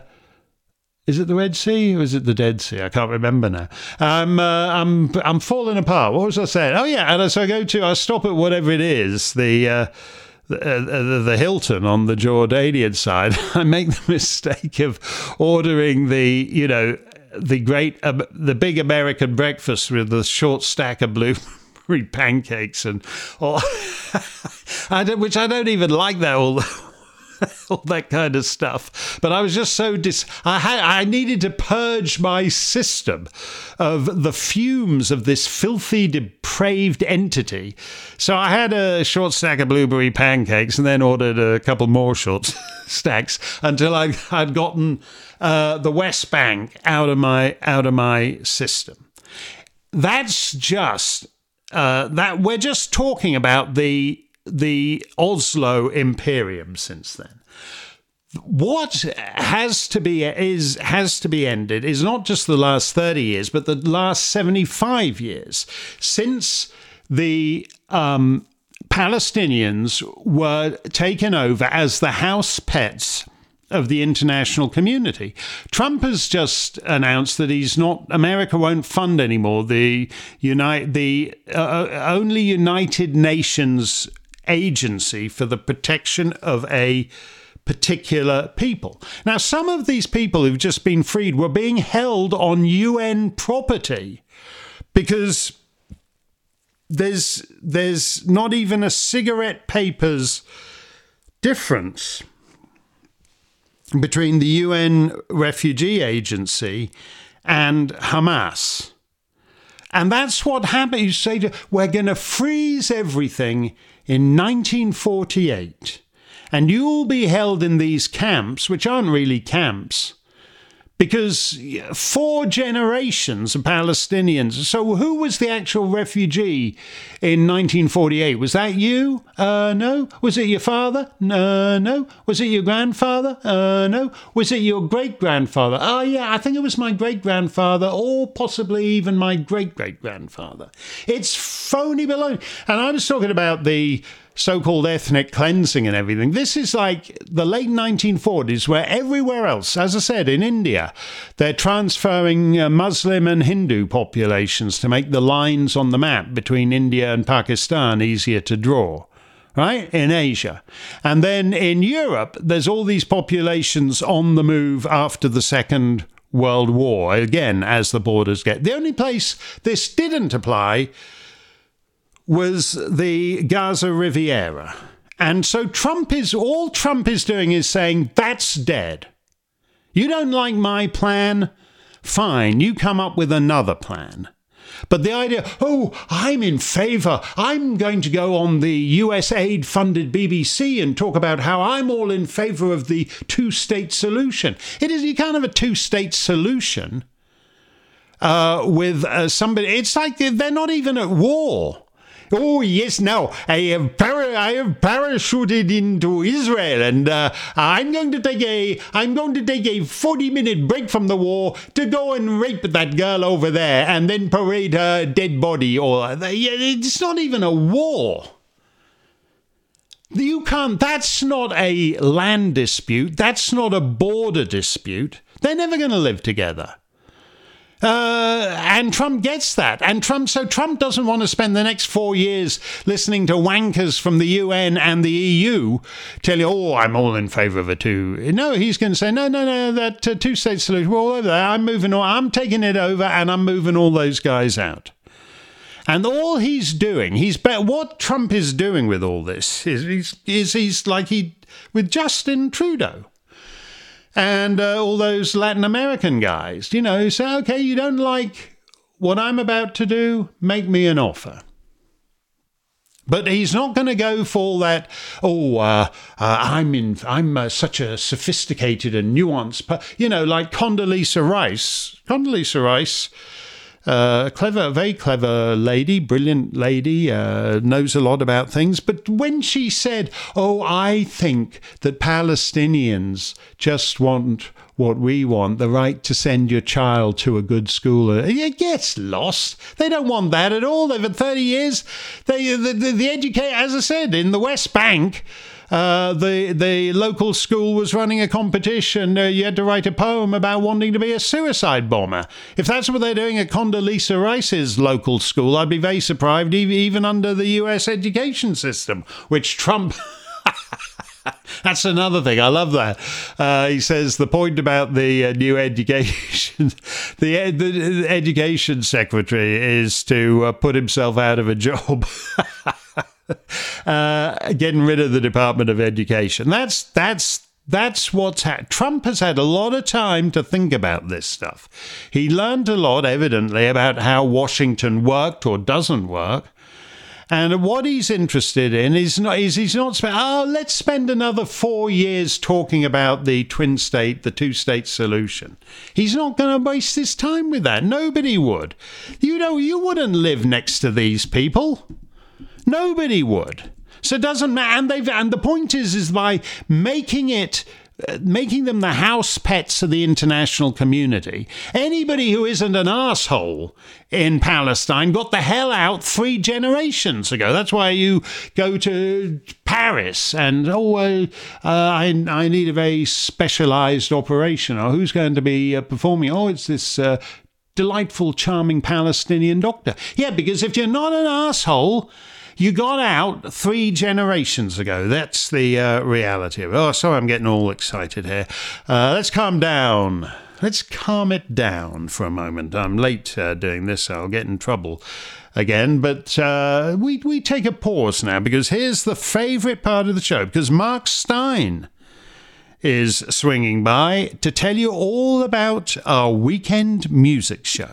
Speaker 2: is it the Red Sea or is it the Dead Sea? I can't remember now. I'm, uh, I'm, I'm falling apart. What was I saying? Oh yeah, and so I go to, I stop at whatever it is, the, uh, the, uh, the Hilton on the Jordanian side. I make the mistake of ordering the, you know, the great, uh, the big American breakfast with the short stack of blueberry pancakes and, or, I don't, which I don't even like that all. all that kind of stuff. But I was just so dis. I had. I needed to purge my system of the fumes of this filthy, depraved entity. So I had a short stack of blueberry pancakes and then ordered a couple more short stacks until I had gotten uh, the West Bank out of my out of my system. That's just uh, that. We're just talking about the. the Oslo Imperium since then. What has to be is has to be ended is not just the last thirty years, but the last seventy-five years since the um, Palestinians were taken over as the house pets of the international community. Trump has just announced that he's not, America won't fund anymore the unite the uh, only United Nations agency for the protection of a particular people. Now, some of these people who've just been freed were being held on U N property because there's there's not even a cigarette paper's difference between the U N Refugee Agency and Hamas. And that's what happened. You say, to, we're going to freeze everything in nineteen forty-eight, and you'll be held in these camps, which aren't really camps, because four generations of Palestinians. So who was the actual refugee in nineteen forty-eight? Was that you? Uh, no. Was it your father? Uh, no. Was it your grandfather? Uh, no. Was it your great-grandfather? Oh, yeah, I think it was my great-grandfather, or possibly even my great-great-grandfather. It's phony baloney. And I was talking about the so-called ethnic cleansing and everything. This is like the late nineteen forties, where everywhere else, as I said, in India, they're transferring uh, Muslim and Hindu populations to make the lines on the map between India and Pakistan easier to draw. Right? In Asia. And then in Europe, there's all these populations on the move after the Second World War, again, as the borders get. The only place this didn't apply was the Gaza Riviera. And so Trump is, all Trump is doing is saying, that's dead. You don't like my plan? Fine, you come up with another plan. But the idea, oh, I'm in favour. I'm going to go on the U S aid-funded B B C and talk about how I'm all in favour of the two-state solution. It is, you can't have a two-state solution uh, with uh, somebody. It's like they're not even at war. Oh, yes, now, I have, para- I have parachuted into Israel and uh, I'm going to take a I'm going to take a forty-minute break from the war to go and rape that girl over there and then parade her dead body. Or it's not even a war. You can't, that's not a land dispute. That's not a border dispute. They're never going to live together. Uh, and Trump gets that. And Trump, so Trump doesn't want to spend the next four years listening to wankers from the U N and the E U tell you, oh, I'm all in favour of a two. No, he's going to say, no, no, no, that uh, two-state solution, we're all over there. I'm moving, all, I'm taking it over and I'm moving all those guys out. And all he's doing, he's be- what Trump is doing with all this is he's, is he's like he with Justin Trudeau. And uh, all those Latin American guys, you know, say, okay, you don't like what I'm about to do, make me an offer. But he's not going to go for all that, oh, uh, uh, I'm in, I'm uh, such a sophisticated and nuanced, per-. you know, like Condoleezza Rice. Condoleezza Rice, uh, clever, very clever lady, brilliant lady, uh, knows a lot about things. But when she said, oh, I think that Palestinians just want what we want, the right to send your child to a good school, it gets lost. They don't want that at all. They've had thirty years. They, the, the, the educate, as I said, in the West Bank, Uh, the the local school was running a competition. Uh, you had to write a poem about wanting to be a suicide bomber. If that's what they're doing at Condoleezza Rice's local school, I'd be very surprised, even under the U S education system, which Trump... That's another thing. I love that. Uh, he says the point about the uh, new education, the, ed- the education secretary is to uh, put himself out of a job. Uh, getting rid of the Department of Education. That's that's that's what's happened. Trump has had a lot of time to think about this stuff. He learned a lot, evidently, about how Washington worked or doesn't work. And what he's interested in is not is he's not spend, oh, let's spend another four years talking about the twin state, the two-state solution. He's not going to waste his time with that. Nobody would. You know, you wouldn't live next to these people. Nobody would. So it doesn't matter. And they've and the point is, is by making it, uh, making them the house pets of the international community. Anybody who isn't an asshole in Palestine got the hell out three generations ago. That's why you go to Paris and oh, uh, uh, I I need a very specialised operation. Or who's going to be uh, performing? Oh, it's this. Uh, delightful, charming Palestinian doctor. Yeah, because if you're not an asshole, you got out three generations ago. That's the uh, reality of it. Oh, sorry, I'm getting all excited here. Uh, let's calm down. Let's calm it down for a moment. I'm late uh, doing this, so I'll get in trouble again. But uh, we, we take a pause now, because here's the favourite part of the show, because Mark Stein is swinging by to tell you all about our weekend music show.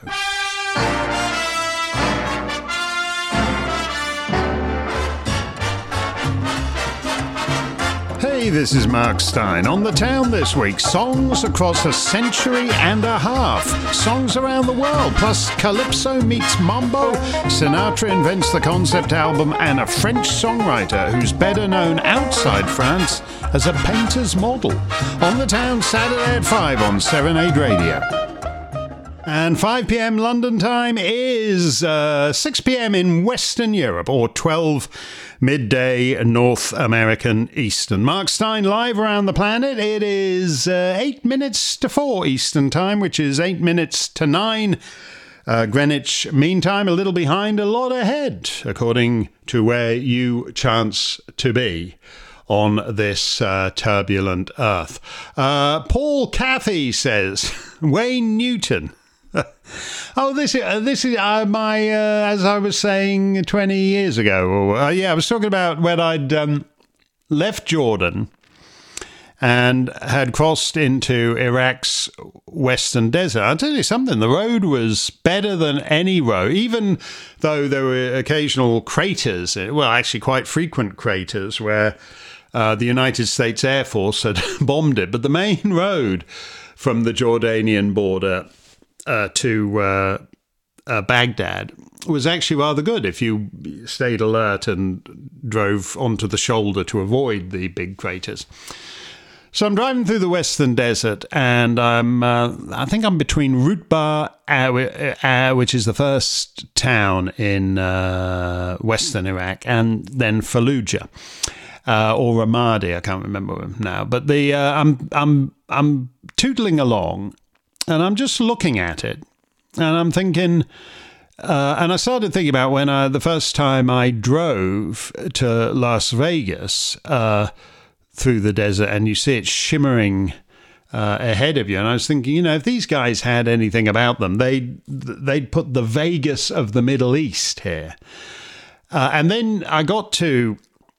Speaker 2: Hey, this is Mark Stein. On the town this week, songs across a century and a half. Songs around the world, plus Calypso meets Mambo. Sinatra invents the concept album, and a French songwriter who's better known outside France as a painter's model. On the town, Saturday at five on Serenade Radio. And five p.m. London time is uh, six p.m. in Western Europe, or twelve midday North American Eastern. Mark Stein live around the planet. It is uh, eight minutes to four Eastern time, which is eight minutes to nine uh, Greenwich Mean Time. A little behind, a lot ahead, according to where you chance to be on this uh, turbulent earth. Uh, Paul Cathy says, Wayne Newton. Oh, this is uh, this is uh, my uh, as I was saying twenty years ago. Or, uh, yeah, I was talking about when I'd um, left Jordan and had crossed into Iraq's western desert. I'll tell you something, the road was better than any road, even though there were occasional craters, well, actually quite frequent craters, where uh, the United States Air Force had bombed it. But the main road from the Jordanian border uh, to uh, uh, Baghdad was actually rather good if you stayed alert and drove onto the shoulder to avoid the big craters. So I'm driving through the Western Desert, and I'm, uh, I think I'm between Rutba, uh, uh, which is the first town in uh, Western Iraq, and then Fallujah, uh, or Ramadi. I can't remember now. But the uh, I'm I'm I'm tootling along, and I'm just looking at it, and I'm thinking. Uh, and I started thinking about when I, the first time I drove to Las Vegas. Uh, through the desert, and you see it shimmering uh, ahead of you. And I was thinking, you know, if these guys had anything about them, they'd, they'd put the Vegas of the Middle East here. Uh, and then I got to,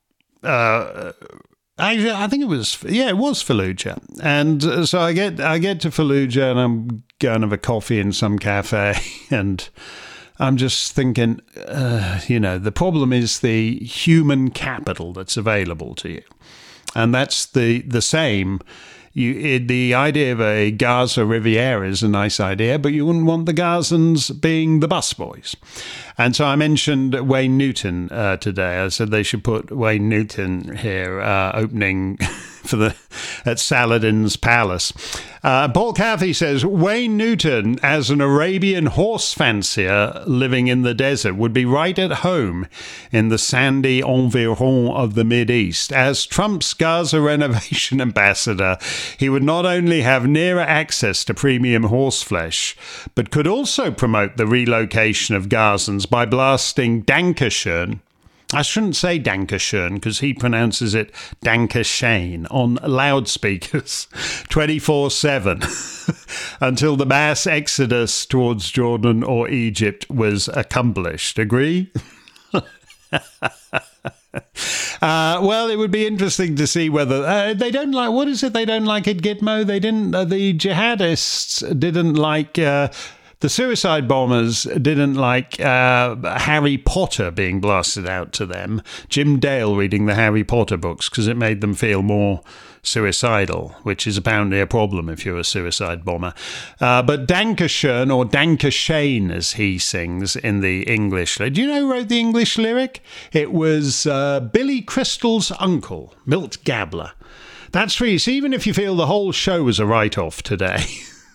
Speaker 2: uh, I, I think it was, yeah, it was Fallujah. And uh, so I get I get to Fallujah, and I'm going to have a coffee in some cafe, and I'm just thinking, uh, you know, the problem is the human capital that's available to you. And that's the, the same. You, it, the idea of a Gaza Riviera is a nice idea, but you wouldn't want the Gazans being the busboys. And so I mentioned Wayne Newton uh, today. I said they should put Wayne Newton here uh, opening for the at Saladin's Palace. Uh, Paul Cathy says Wayne Newton, as an Arabian horse fancier living in the desert, would be right at home in the sandy environ of the Mideast. As Trump's Gaza renovation ambassador, he would not only have nearer access to premium horseflesh, but could also promote the relocation of Gazans by blasting Dankeschön. I shouldn't say Dankeschön because he pronounces it Dankeschön on loudspeakers twenty-four seven until the mass exodus towards Jordan or Egypt was accomplished. Agree? Uh, well, it would be interesting to see whether uh, they don't like. What is it they don't like at Gitmo? They didn't. Uh, the jihadists didn't like. Uh, the suicide bombers didn't like uh, Harry Potter being blasted out to them. Jim Dale reading the Harry Potter books because it made them feel more suicidal, which is apparently a problem if you're a suicide bomber. Uh, but Dankeschön, or Dankeschön as he sings in the English. Do you know who wrote the English lyric? It was uh, Billy Crystal's uncle, Milt Gabler. That's free. So even if you feel the whole show was a write-off today,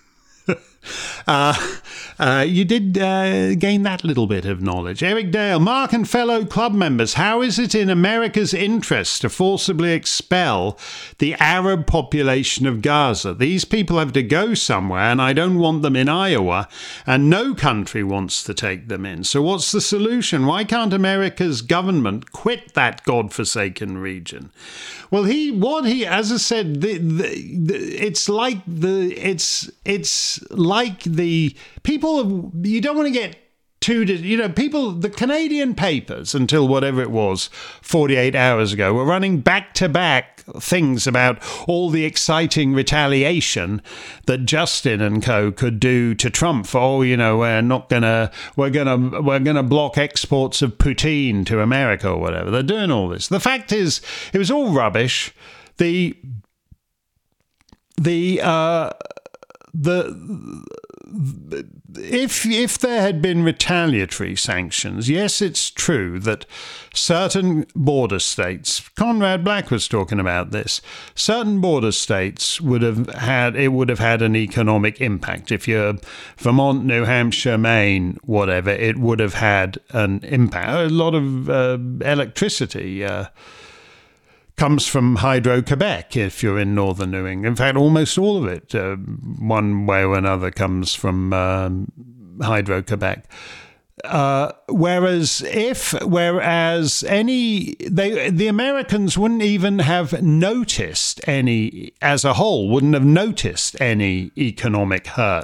Speaker 2: uh, uh, you did uh, gain that little bit of knowledge. Eric Dale, Mark and fellow club members, how is it in America's interest to forcibly expel the Arab population of Gaza? These people have to go somewhere, and I don't want them in Iowa, and no country wants to take them in. So what's the solution? Why can't America's government quit that godforsaken region? Well, he, what he, as I said, the, the, the, it's like the, it's, it's like the people. You don't want to get too, you know, people. The Canadian papers, until whatever it was, forty-eight hours ago, were running back to back things about all the exciting retaliation that Justin and co could do to Trump for, oh, you know, we're not gonna, we're gonna, we're gonna block exports of poutine to America or whatever. They're doing all this. The fact is, it was all rubbish. The, the, uh, the, if if there had been retaliatory sanctions, yes, it's true that certain border states, Conrad Black was talking about this, certain border states would have had, it would have had an economic impact. If you're Vermont, New Hampshire, Maine, whatever, it would have had an impact. A lot of uh, electricity uh, comes from Hydro-Quebec if you're in northern New England. In fact, almost all of it, uh, one way or another, comes from um, Hydro-Quebec. Uh, whereas if, whereas any, they, the Americans wouldn't even have noticed any, as a whole, wouldn't have noticed any economic hurt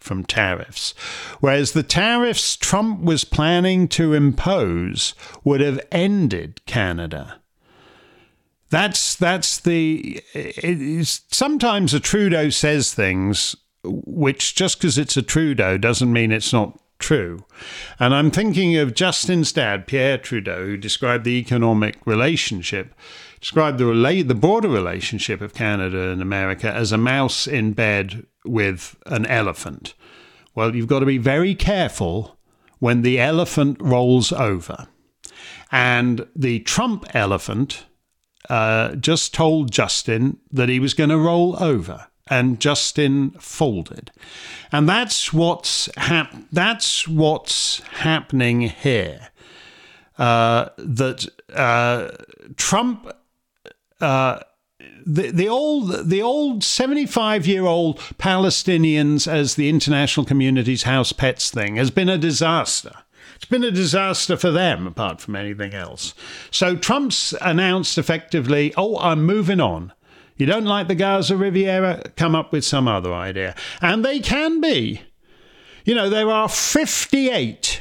Speaker 2: from tariffs, whereas the tariffs Trump was planning to impose would have ended Canada. That's that's the. It's, sometimes a Trudeau says things which, just because it's a Trudeau, doesn't mean it's not true. And I'm thinking of Justin's dad, Pierre Trudeau, who described the economic relationship, described the rela- the broader relationship of Canada and America as a mouse in bed with an elephant. Well, you've got to be very careful when the elephant rolls over. And the Trump elephant uh, just told Justin that he was going to roll over. And Justin folded, and that's what's hap- That's what's happening here. Uh, that uh, Trump, uh, the the old the old seventy-five-year-old Palestinians as the international community's house pets thing has been a disaster. It's been a disaster for them, apart from anything else. So Trump's announced effectively, "Oh, I'm moving on. You don't like the Gaza Riviera? Come up with some other idea." And they can be. You know, there are fifty-eight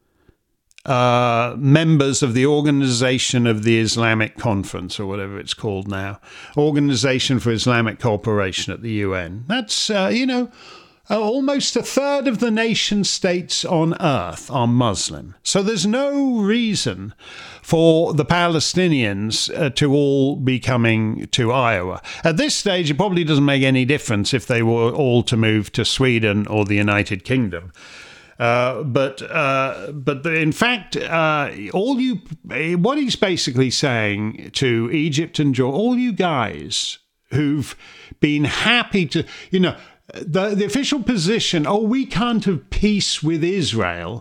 Speaker 2: uh, members of the Organization of the Islamic Conference, or whatever it's called now, Organization for Islamic Cooperation at the U N. That's, uh, you know, uh, almost a third of the nation states on earth are Muslim. So there's no reason for the Palestinians uh, to all be coming to Iowa. At this stage, it probably doesn't make any difference if they were all to move to Sweden or the United Kingdom. Uh, but uh, but in fact, uh, all you what he's basically saying to Egypt and Jordan, all you guys who've been happy to, you know, the the official position, oh, we can't have peace with Israel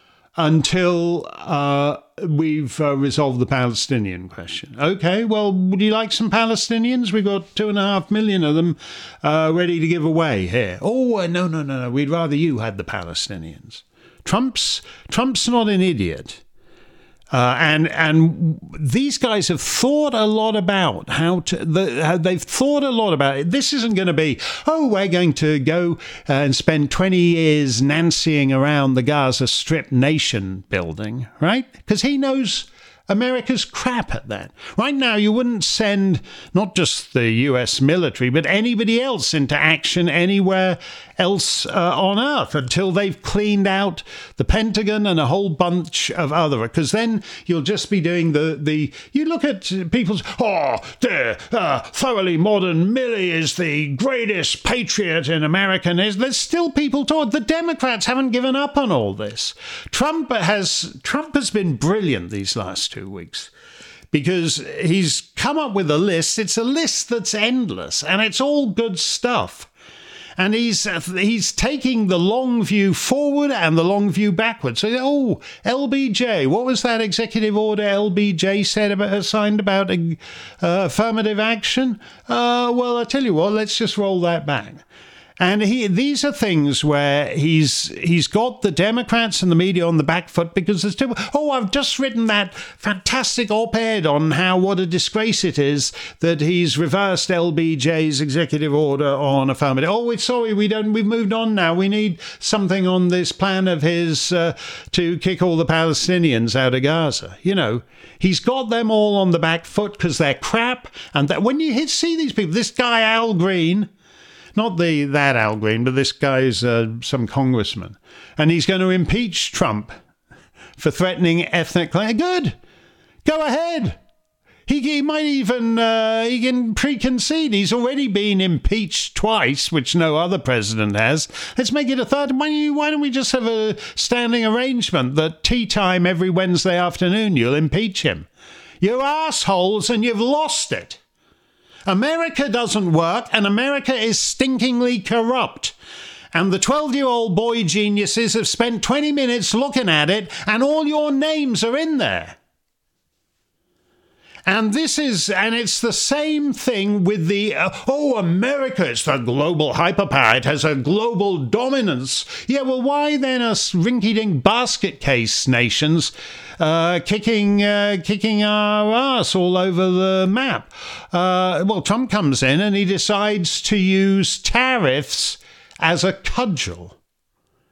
Speaker 2: until uh, we've uh, resolved the Palestinian question. Okay, well, would you like some Palestinians? We've got two and a half million of them uh, ready to give away here. Oh, uh, no, no, no, no. We'd rather you had the Palestinians. Trump's Trump's not an idiot. Uh, and and these guys have thought a lot about how to. The, how they've thought a lot about it. This isn't going to be, oh, we're going to go uh, and spend twenty years nancying around the Gaza Strip nation building, right? Because he knows America's crap at that. Right now, you wouldn't send not just the U S military, but anybody else into action anywhere else uh, on Earth until they've cleaned out the Pentagon and a whole bunch of other, because then you'll just be doing the, the you look at people's, oh, the uh, thoroughly modern Milley is the greatest patriot in America. There's still people talk. The Democrats haven't given up on all this. Trump has Trump has been brilliant these last two weeks, because he's come up with a list. It's a list that's endless, and it's all good stuff. And he's he's taking the long view forward and the long view backwards. So, oh, L B J, what was that executive order L B J said about signed about uh, affirmative action? Uh, well, I tell you what, let's just roll that back. And he, these are things where he's he's got the Democrats and the media on the back foot, because there's too, oh, I've just written that fantastic op-ed on how what a disgrace it is that he's reversed L B J's executive order on affirmative. Oh, we're sorry, we don't. We've moved on now. We need something on this plan of his uh, to kick all the Palestinians out of Gaza. You know, he's got them all on the back foot because they're crap. And that when you hit, see these people, this guy Al Green. Not the that Al Green, but this guy's uh, some congressman. And he's going to impeach Trump for threatening ethnic cleansing. Good. Go ahead. He, he might even uh, he can pre-concede. He's already been impeached twice, which no other president has. Let's make it a third. Why don't, you, why don't we just have a standing arrangement that tea time every Wednesday afternoon you'll impeach him? You're assholes and you've lost it. America doesn't work, and America is stinkingly corrupt. And the twelve-year-old boy geniuses have spent twenty minutes looking at it, and all your names are in there. And this is, and it's the same thing with the, uh, oh, America, it's the global hyperpower, it has a global dominance. Yeah, well, why then are rinky-dink basket case nations uh, kicking uh, kicking our ass all over the map? Uh, well, Trump comes in and he decides to use tariffs as a cudgel.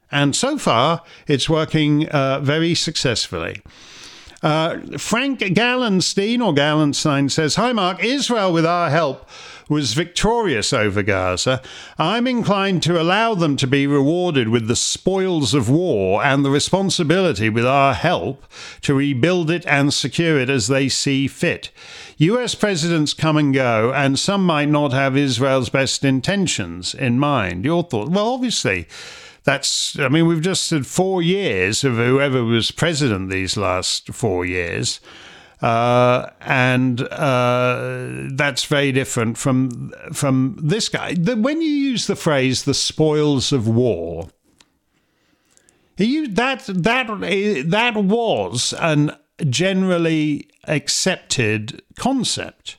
Speaker 2: And so far, it's working uh, very successfully. Uh, Frank Gallenstein, or Gallenstein, says, "Hi, Mark. Israel, with our help, was victorious over Gaza. I'm inclined to allow them to be rewarded with the spoils of war and the responsibility, with our help, to rebuild it and secure it as they see fit. U S presidents come and go, and some might not have Israel's best intentions in mind." Your thought? Well, obviously, that's, I mean, we've just had four years of whoever was president these last four years. Uh, and uh, that's very different from from this guy. The, when you use the phrase "the spoils of war," you, that that that was an generally accepted concept.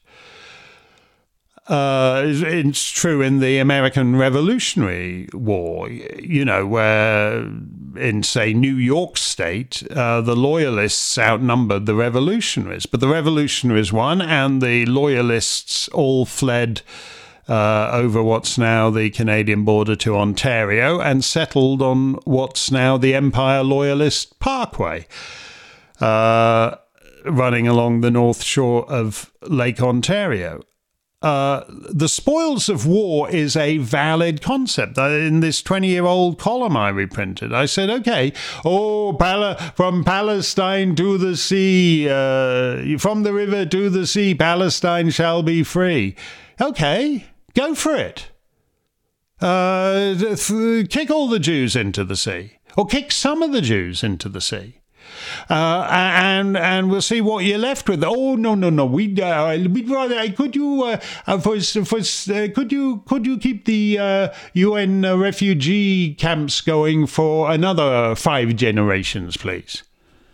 Speaker 2: Uh, it's true in the American Revolutionary War, you know, where in, say, New York State, uh, the Loyalists outnumbered the Revolutionaries. But the Revolutionaries won, and the Loyalists all fled uh, over what's now the Canadian border to Ontario and settled on what's now the Empire Loyalist Parkway, uh, running along the north shore of Lake Ontario. Uh, the spoils of war is a valid concept. In this twenty-year-old column I reprinted, I said, okay, oh, Pal- from Palestine to the sea, uh, from the river to the sea, Palestine shall be free. Okay, go for it. Uh, th- kick all the Jews into the sea, or kick some of the Jews into the sea. Uh, and and we'll see what you're left with. Oh no no no! We'd uh, we'd rather. Could you uh, for, for, uh, could you could you keep the uh, U N uh, refugee camps going for another five generations, please?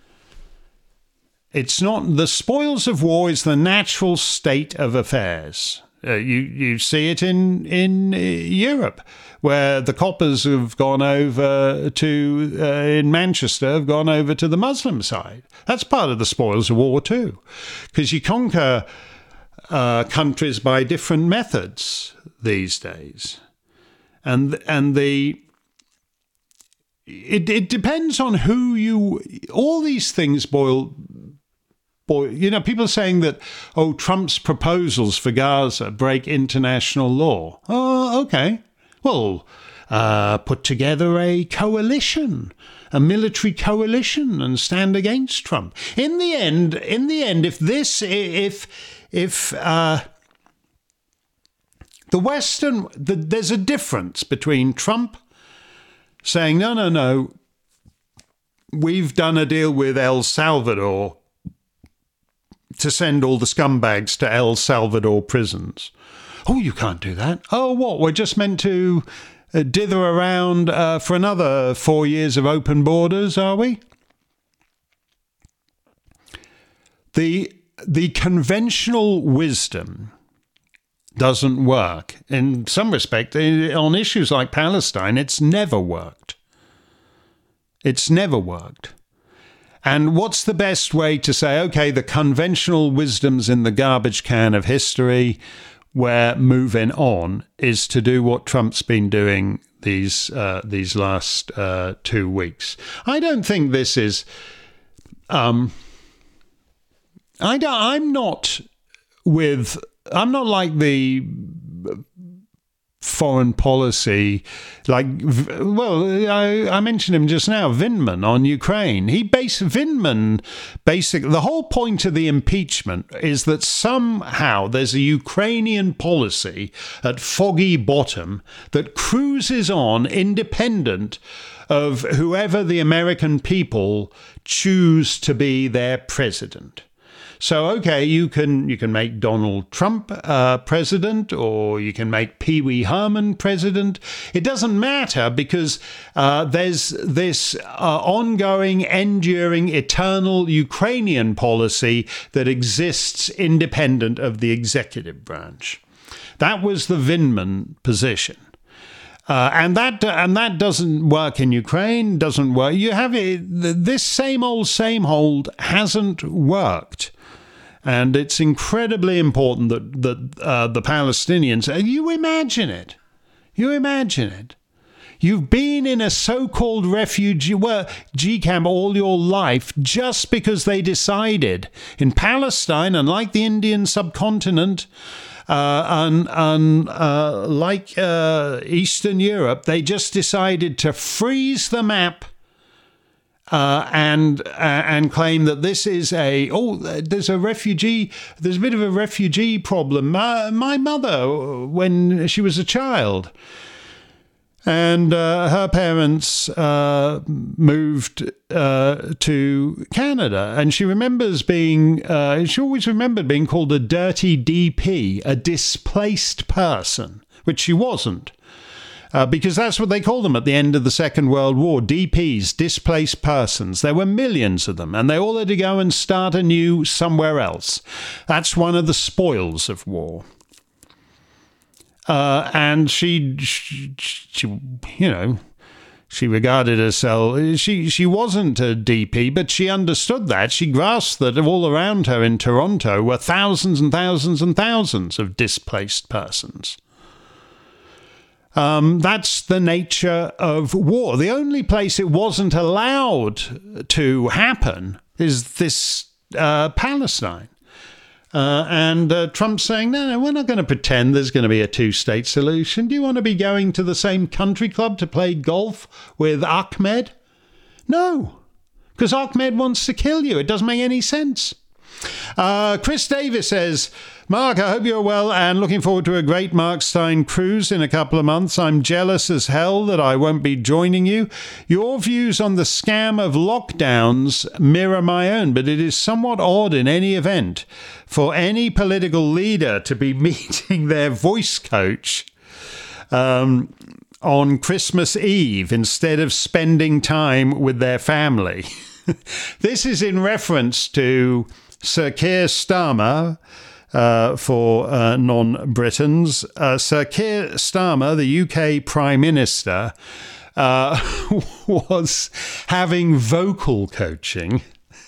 Speaker 2: It's not the spoils of war is the natural state of affairs. Uh, you you see it in in uh, Europe, where the coppers have gone over to, uh, in Manchester, have gone over to the Muslim side. That's part of the spoils of war too, because you conquer uh, countries by different methods these days, and and the it it depends on who you. All these things boil. Boy, you know, people are saying that, oh, Trump's proposals for Gaza break international law. Oh, okay. Well, uh, put together a coalition, a military coalition, and stand against Trump. In the end, in the end, if this, if, if uh, the Western, the, there's a difference between Trump saying, no, no, no, we've done a deal with El Salvador to send all the scumbags to El Salvador prisons. Oh, you can't do that. Oh, what? We're just meant to uh, dither around uh, for another four years of open borders, are we? The, the conventional wisdom doesn't work. In some respect, on issues like Palestine, it's never worked. It's never worked. And what's the best way to say, okay, the conventional wisdom's in the garbage can of history, we're moving on, is to do what Trump's been doing these uh, these last uh, two weeks. I don't think this is... Um, I don't, I'm not with... I'm not like the foreign policy, like, well, I, I mentioned him just now, Vindman on Ukraine. He based Vindman, basically, the whole point of the impeachment is that somehow there's a Ukrainian policy at foggy bottom that cruises on independent of whoever the American people choose to be their president. So, okay, you can you can make Donald Trump uh, president, or you can make Pee Wee Herman president. It doesn't matter, because uh, there's this uh, ongoing, enduring, eternal Ukrainian policy that exists independent of the executive branch. That was the Vindman position. Uh, and that and that doesn't work in Ukraine, doesn't work. You have it, this same old, same old hasn't worked. And it's incredibly important that, that uh, the Palestinians, you imagine it, you imagine it. You've been in a so-called refugee well, G camp all your life just because they decided in Palestine, unlike the Indian subcontinent, uh, and, and uh, like uh, Eastern Europe, they just decided to freeze the map uh, and uh, and claim that this is a oh, there's a refugee, there's a bit of a refugee problem. My, my mother, when she was a child. And uh, her parents uh, moved uh, to Canada. And she remembers being, uh, she always remembered being called a dirty D P, a displaced person, which she wasn't. Uh, because that's what they called them at the end of the Second World War, D Ps, displaced persons. There were millions of them, and they all had to go and start anew somewhere else. That's one of the spoils of war. Uh, and she, she, she, you know, she regarded herself, she, she wasn't a D P, but she understood that. She grasped that all around her in Toronto were thousands and thousands and thousands of displaced persons. Um, that's the nature of war. The only place it wasn't allowed to happen is this uh, Palestine. Uh, and uh, Trump's saying, no, no, we're not going to pretend there's going to be a two-state solution. Do you want to be going to the same country club to play golf with Ahmed? No, because Ahmed wants to kill you. It doesn't make any sense. Uh, Chris Davis says, Mark, I hope you're well and looking forward to a great Mark Steyn cruise in a couple of months. I'm jealous as hell that I won't be joining you. Your views on the scam of lockdowns mirror my own, but it is somewhat odd in any event for any political leader to be meeting their voice coach um, on Christmas Eve instead of spending time with their family. This is in reference to Sir Keir Starmer, uh, for uh, non-Britons. Uh, Sir Keir Starmer, the U K Prime Minister, uh, was having vocal coaching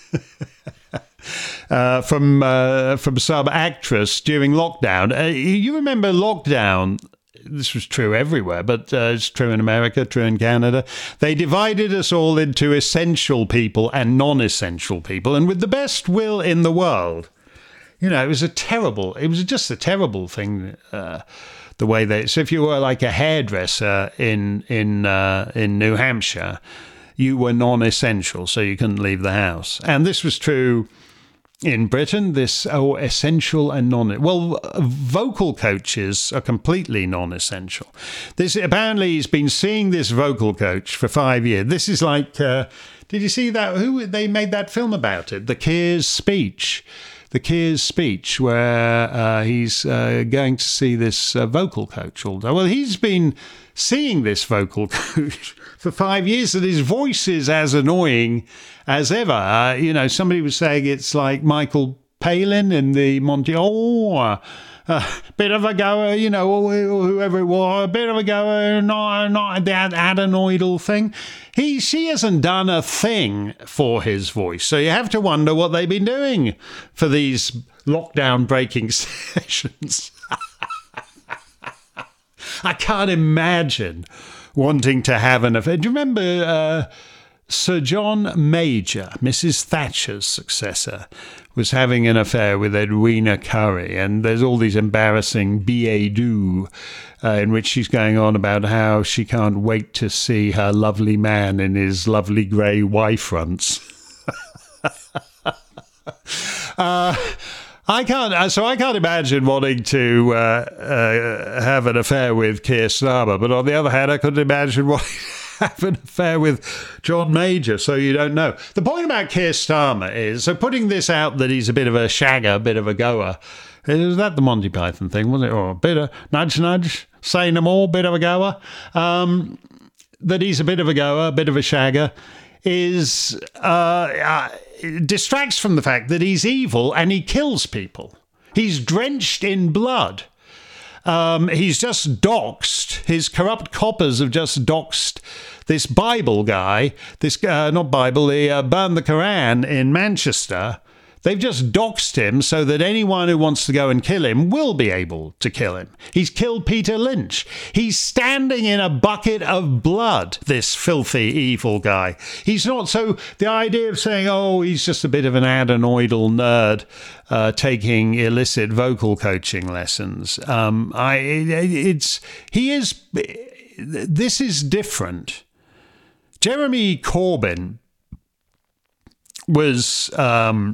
Speaker 2: uh, from uh, from some actress during lockdown. Uh, you remember lockdown? This was true everywhere, but uh, it's true in America, true in Canada. They divided us all into essential people and non-essential people, and with the best will in the world. You know, it was a terrible, it was just a terrible thing, uh, the way they, so if you were like a hairdresser in, in, uh, in New Hampshire, you were non-essential, so you couldn't leave the house. And this was true in Britain, this oh, essential and non... Well, vocal coaches are completely non-essential. This apparently he's been seeing this vocal coach for five years. This is like... Uh, did you see that? Who they made that film about it? The Keir's Speech. The Keir's Speech, where uh, he's uh, going to see this uh, vocal coach all day. Well, he's been seeing this vocal coach for five years, and his voice is as annoying as ever. Uh, you know, somebody was saying it's like Michael Palin in the Monty, oh, a uh, bit of a goer, you know, or whoever it was, a bit of a goer, not, not that adenoidal thing. He, she hasn't done a thing for his voice. So you have to wonder what they've been doing for these lockdown breaking sessions. I can't imagine wanting to have an affair. Do you remember uh, Sir John Major, Missus Thatcher's successor, was having an affair with Edwina Currie, and there's all these embarrassing billets-doux uh, in which she's going on about how she can't wait to see her lovely man in his lovely grey Y-fronts. uh, I can't, so I can't imagine wanting to uh, uh, have an affair with Keir Starmer, but on the other hand, I couldn't imagine wanting to have an affair with John Major, so you don't know. The point about Keir Starmer is, so putting this out that he's a bit of a shagger, a bit of a goer, is that the Monty Python thing, was it? Or a bit of nudge, nudge, say no more, bit of a goer. Um, that he's a bit of a goer, a bit of a shagger, is... Uh, uh, distracts from the fact that he's evil and he kills people. He's drenched in blood. Um, he's just doxed. His corrupt coppers have just doxed this Bible guy, this uh, not Bible, he uh, burned the Quran in Manchester, They've just doxed him so that anyone who wants to go and kill him will be able to kill him. He's killed Peter Lynch. He's standing in a bucket of blood, this filthy, evil guy. He's not so... The idea of saying, oh, he's just a bit of an adenoidal nerd uh, taking illicit vocal coaching lessons. Um, I, it, it's... He is... This is different. Jeremy Corbyn was... Um,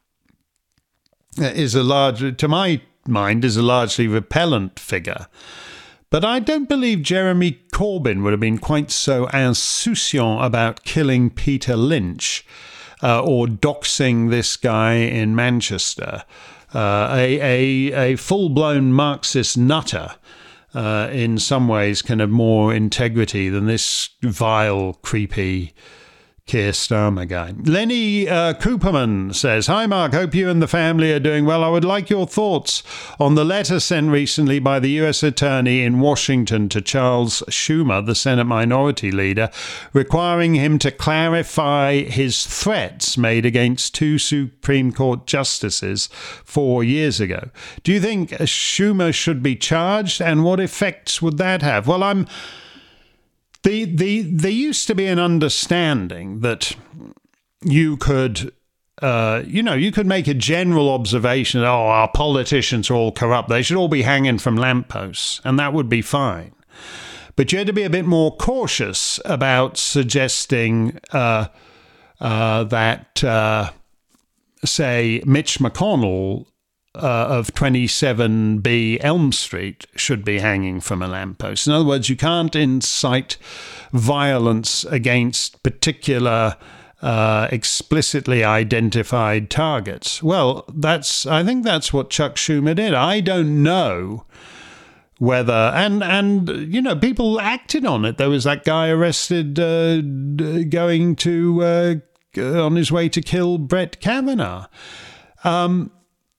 Speaker 2: is a large, to my mind, is a largely repellent figure. But I don't believe Jeremy Corbyn would have been quite so insouciant about killing Peter Lynch uh, or doxing this guy in Manchester, uh, a, a, a full-blown Marxist nutter. Uh, in some ways can have more integrity than this vile, creepy Keir Starmer guy. Lenny uh, Cooperman says, hi, Mark. Hope you and the family are doing well. I would like your thoughts on the letter sent recently by the U S Attorney in Washington to Charles Schumer, the Senate Minority Leader, requiring him to clarify his threats made against two Supreme Court justices four years ago. Do you think Schumer should be charged, and what effects would that have? Well, I'm... The, the, there used to be an understanding that you could, uh, you know, you could make a general observation, oh, our politicians are all corrupt. They should all be hanging from lampposts, and that would be fine. But you had to be a bit more cautious about suggesting uh, uh, that, uh, say, Mitch McConnell Uh, of twenty-seven B Elm Street should be hanging from a lamppost. In other words, you can't incite violence against particular uh, explicitly identified targets. Well, that's I think that's what Chuck Schumer did. I don't know whether, and, and you know, people acted on it. There was that guy arrested uh, going to, uh, on his way to kill Brett Kavanaugh. Um,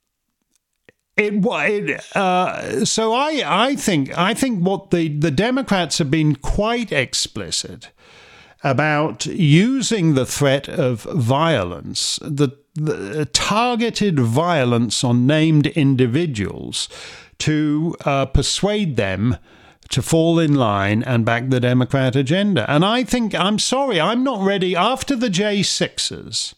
Speaker 2: It, it uh, so I I think I think what the, the Democrats have been quite explicit about using the threat of violence, the, the targeted violence on named individuals, to uh, persuade them to fall in line and back the Democrat agenda. And I think, I'm sorry, I'm not ready after the J sixes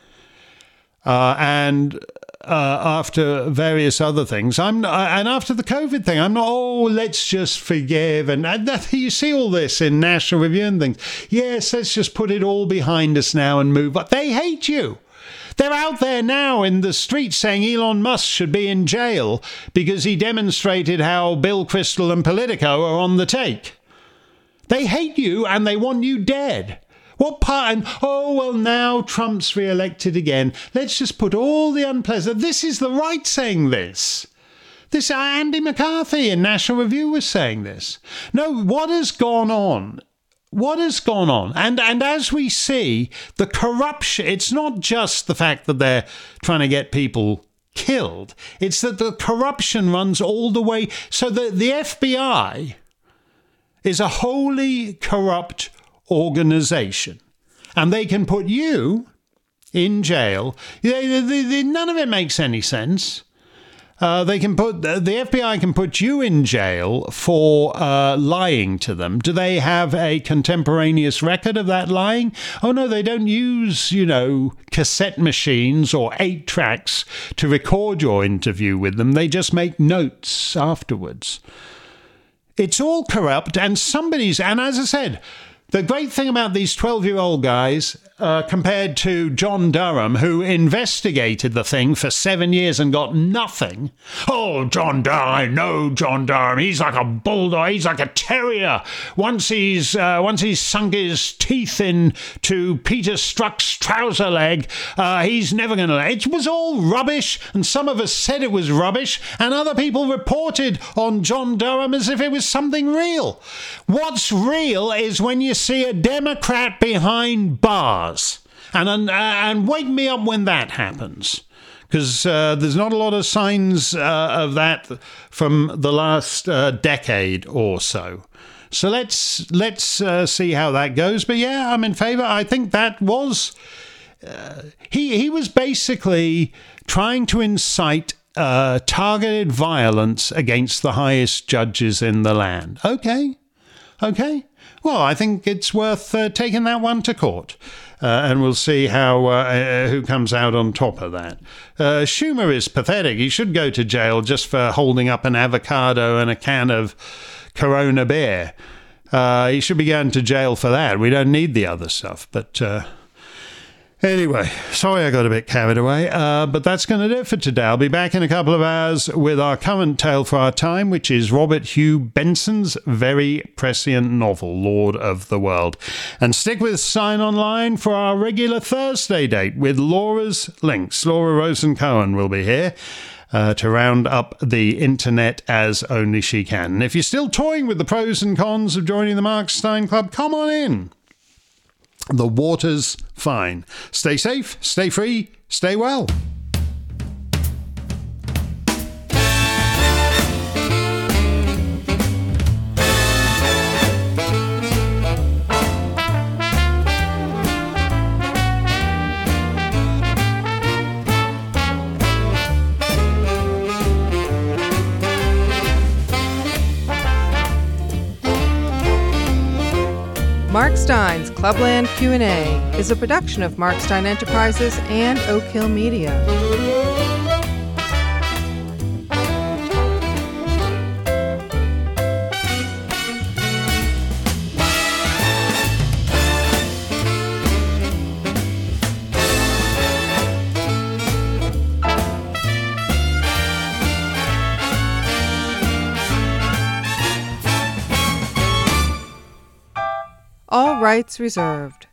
Speaker 2: uh, and. Uh, after various other things, I'm and after the COVID thing, I'm not, oh, let's just forgive. And, and that, you see all this in National Review and things. Yes, let's just put it all behind us now and move on. They hate you. They're out there now in the streets saying Elon Musk should be in jail because he demonstrated how Bill Kristol and Politico are on the take. They hate you and they want you dead. What part? And, oh, well, now Trump's re-elected again. Let's just put all the unpleasant... This is the right saying this. This Andy McCarthy in National Review was saying this. No, what has gone on? What has gone on? And, and as we see, the corruption... It's not just the fact that they're trying to get people killed. It's that the corruption runs all the way... So the, the F B I is a wholly corrupt organization, and they can put you in jail. They, they, they, none of it makes any sense. Uh, they can put the F B I can put you in jail for uh, lying to them. Do they have a contemporaneous record of that lying? Oh no, they don't use, you know, cassette machines or eight tracks to record your interview with them. They just make notes afterwards. It's all corrupt, and somebody's, and as I said, the great thing about these twelve-year-old guys, uh, compared to John Durham, who investigated the thing for seven years and got nothing. Oh, John Durham, I know John Durham. He's like a bulldog. He's like a terrier. Once he's uh, once he's sunk his teeth into Peter Strzok's trouser leg, uh, he's never going to... It was all rubbish, and some of us said it was rubbish, and other people reported on John Durham as if it was something real. What's real is when you see a Democrat behind bars. And, and, and wake me up when that happens. Because uh, there's not a lot of signs uh, of that from the last uh, decade or so. So let's let's uh, see how that goes. But yeah, I'm in favour. I think that was uh, he he was basically trying to incite uh, targeted violence against the highest judges in the land. Okay, okay. Well, I think it's worth uh, taking that one to court. Uh, and we'll see how uh, uh, who comes out on top of that. Uh, Schumer is pathetic. He should go to jail just for holding up an avocado and a can of Corona beer. Uh, he should be going to jail for that. We don't need the other stuff. But uh, anyway, sorry I got a bit carried away. Uh, but that's going to do it for today. I'll be back in a couple of hours with our current tale for our time, which is Robert Hugh Benson's very prescient novel, Lord of the World. And stick with Stein Online for our regular Thursday date with Laura's Links. Laura Rosen-Cohen will be here uh, to round up the internet as only she can. And if you're still toying with the pros and cons of joining the Mark Stein Club, come on in. The water's fine. Stay safe, stay free, stay well.
Speaker 1: Mark Stein's Clubland Q and A is a production of Mark Stein Enterprises and Oak Hill Media. All rights reserved.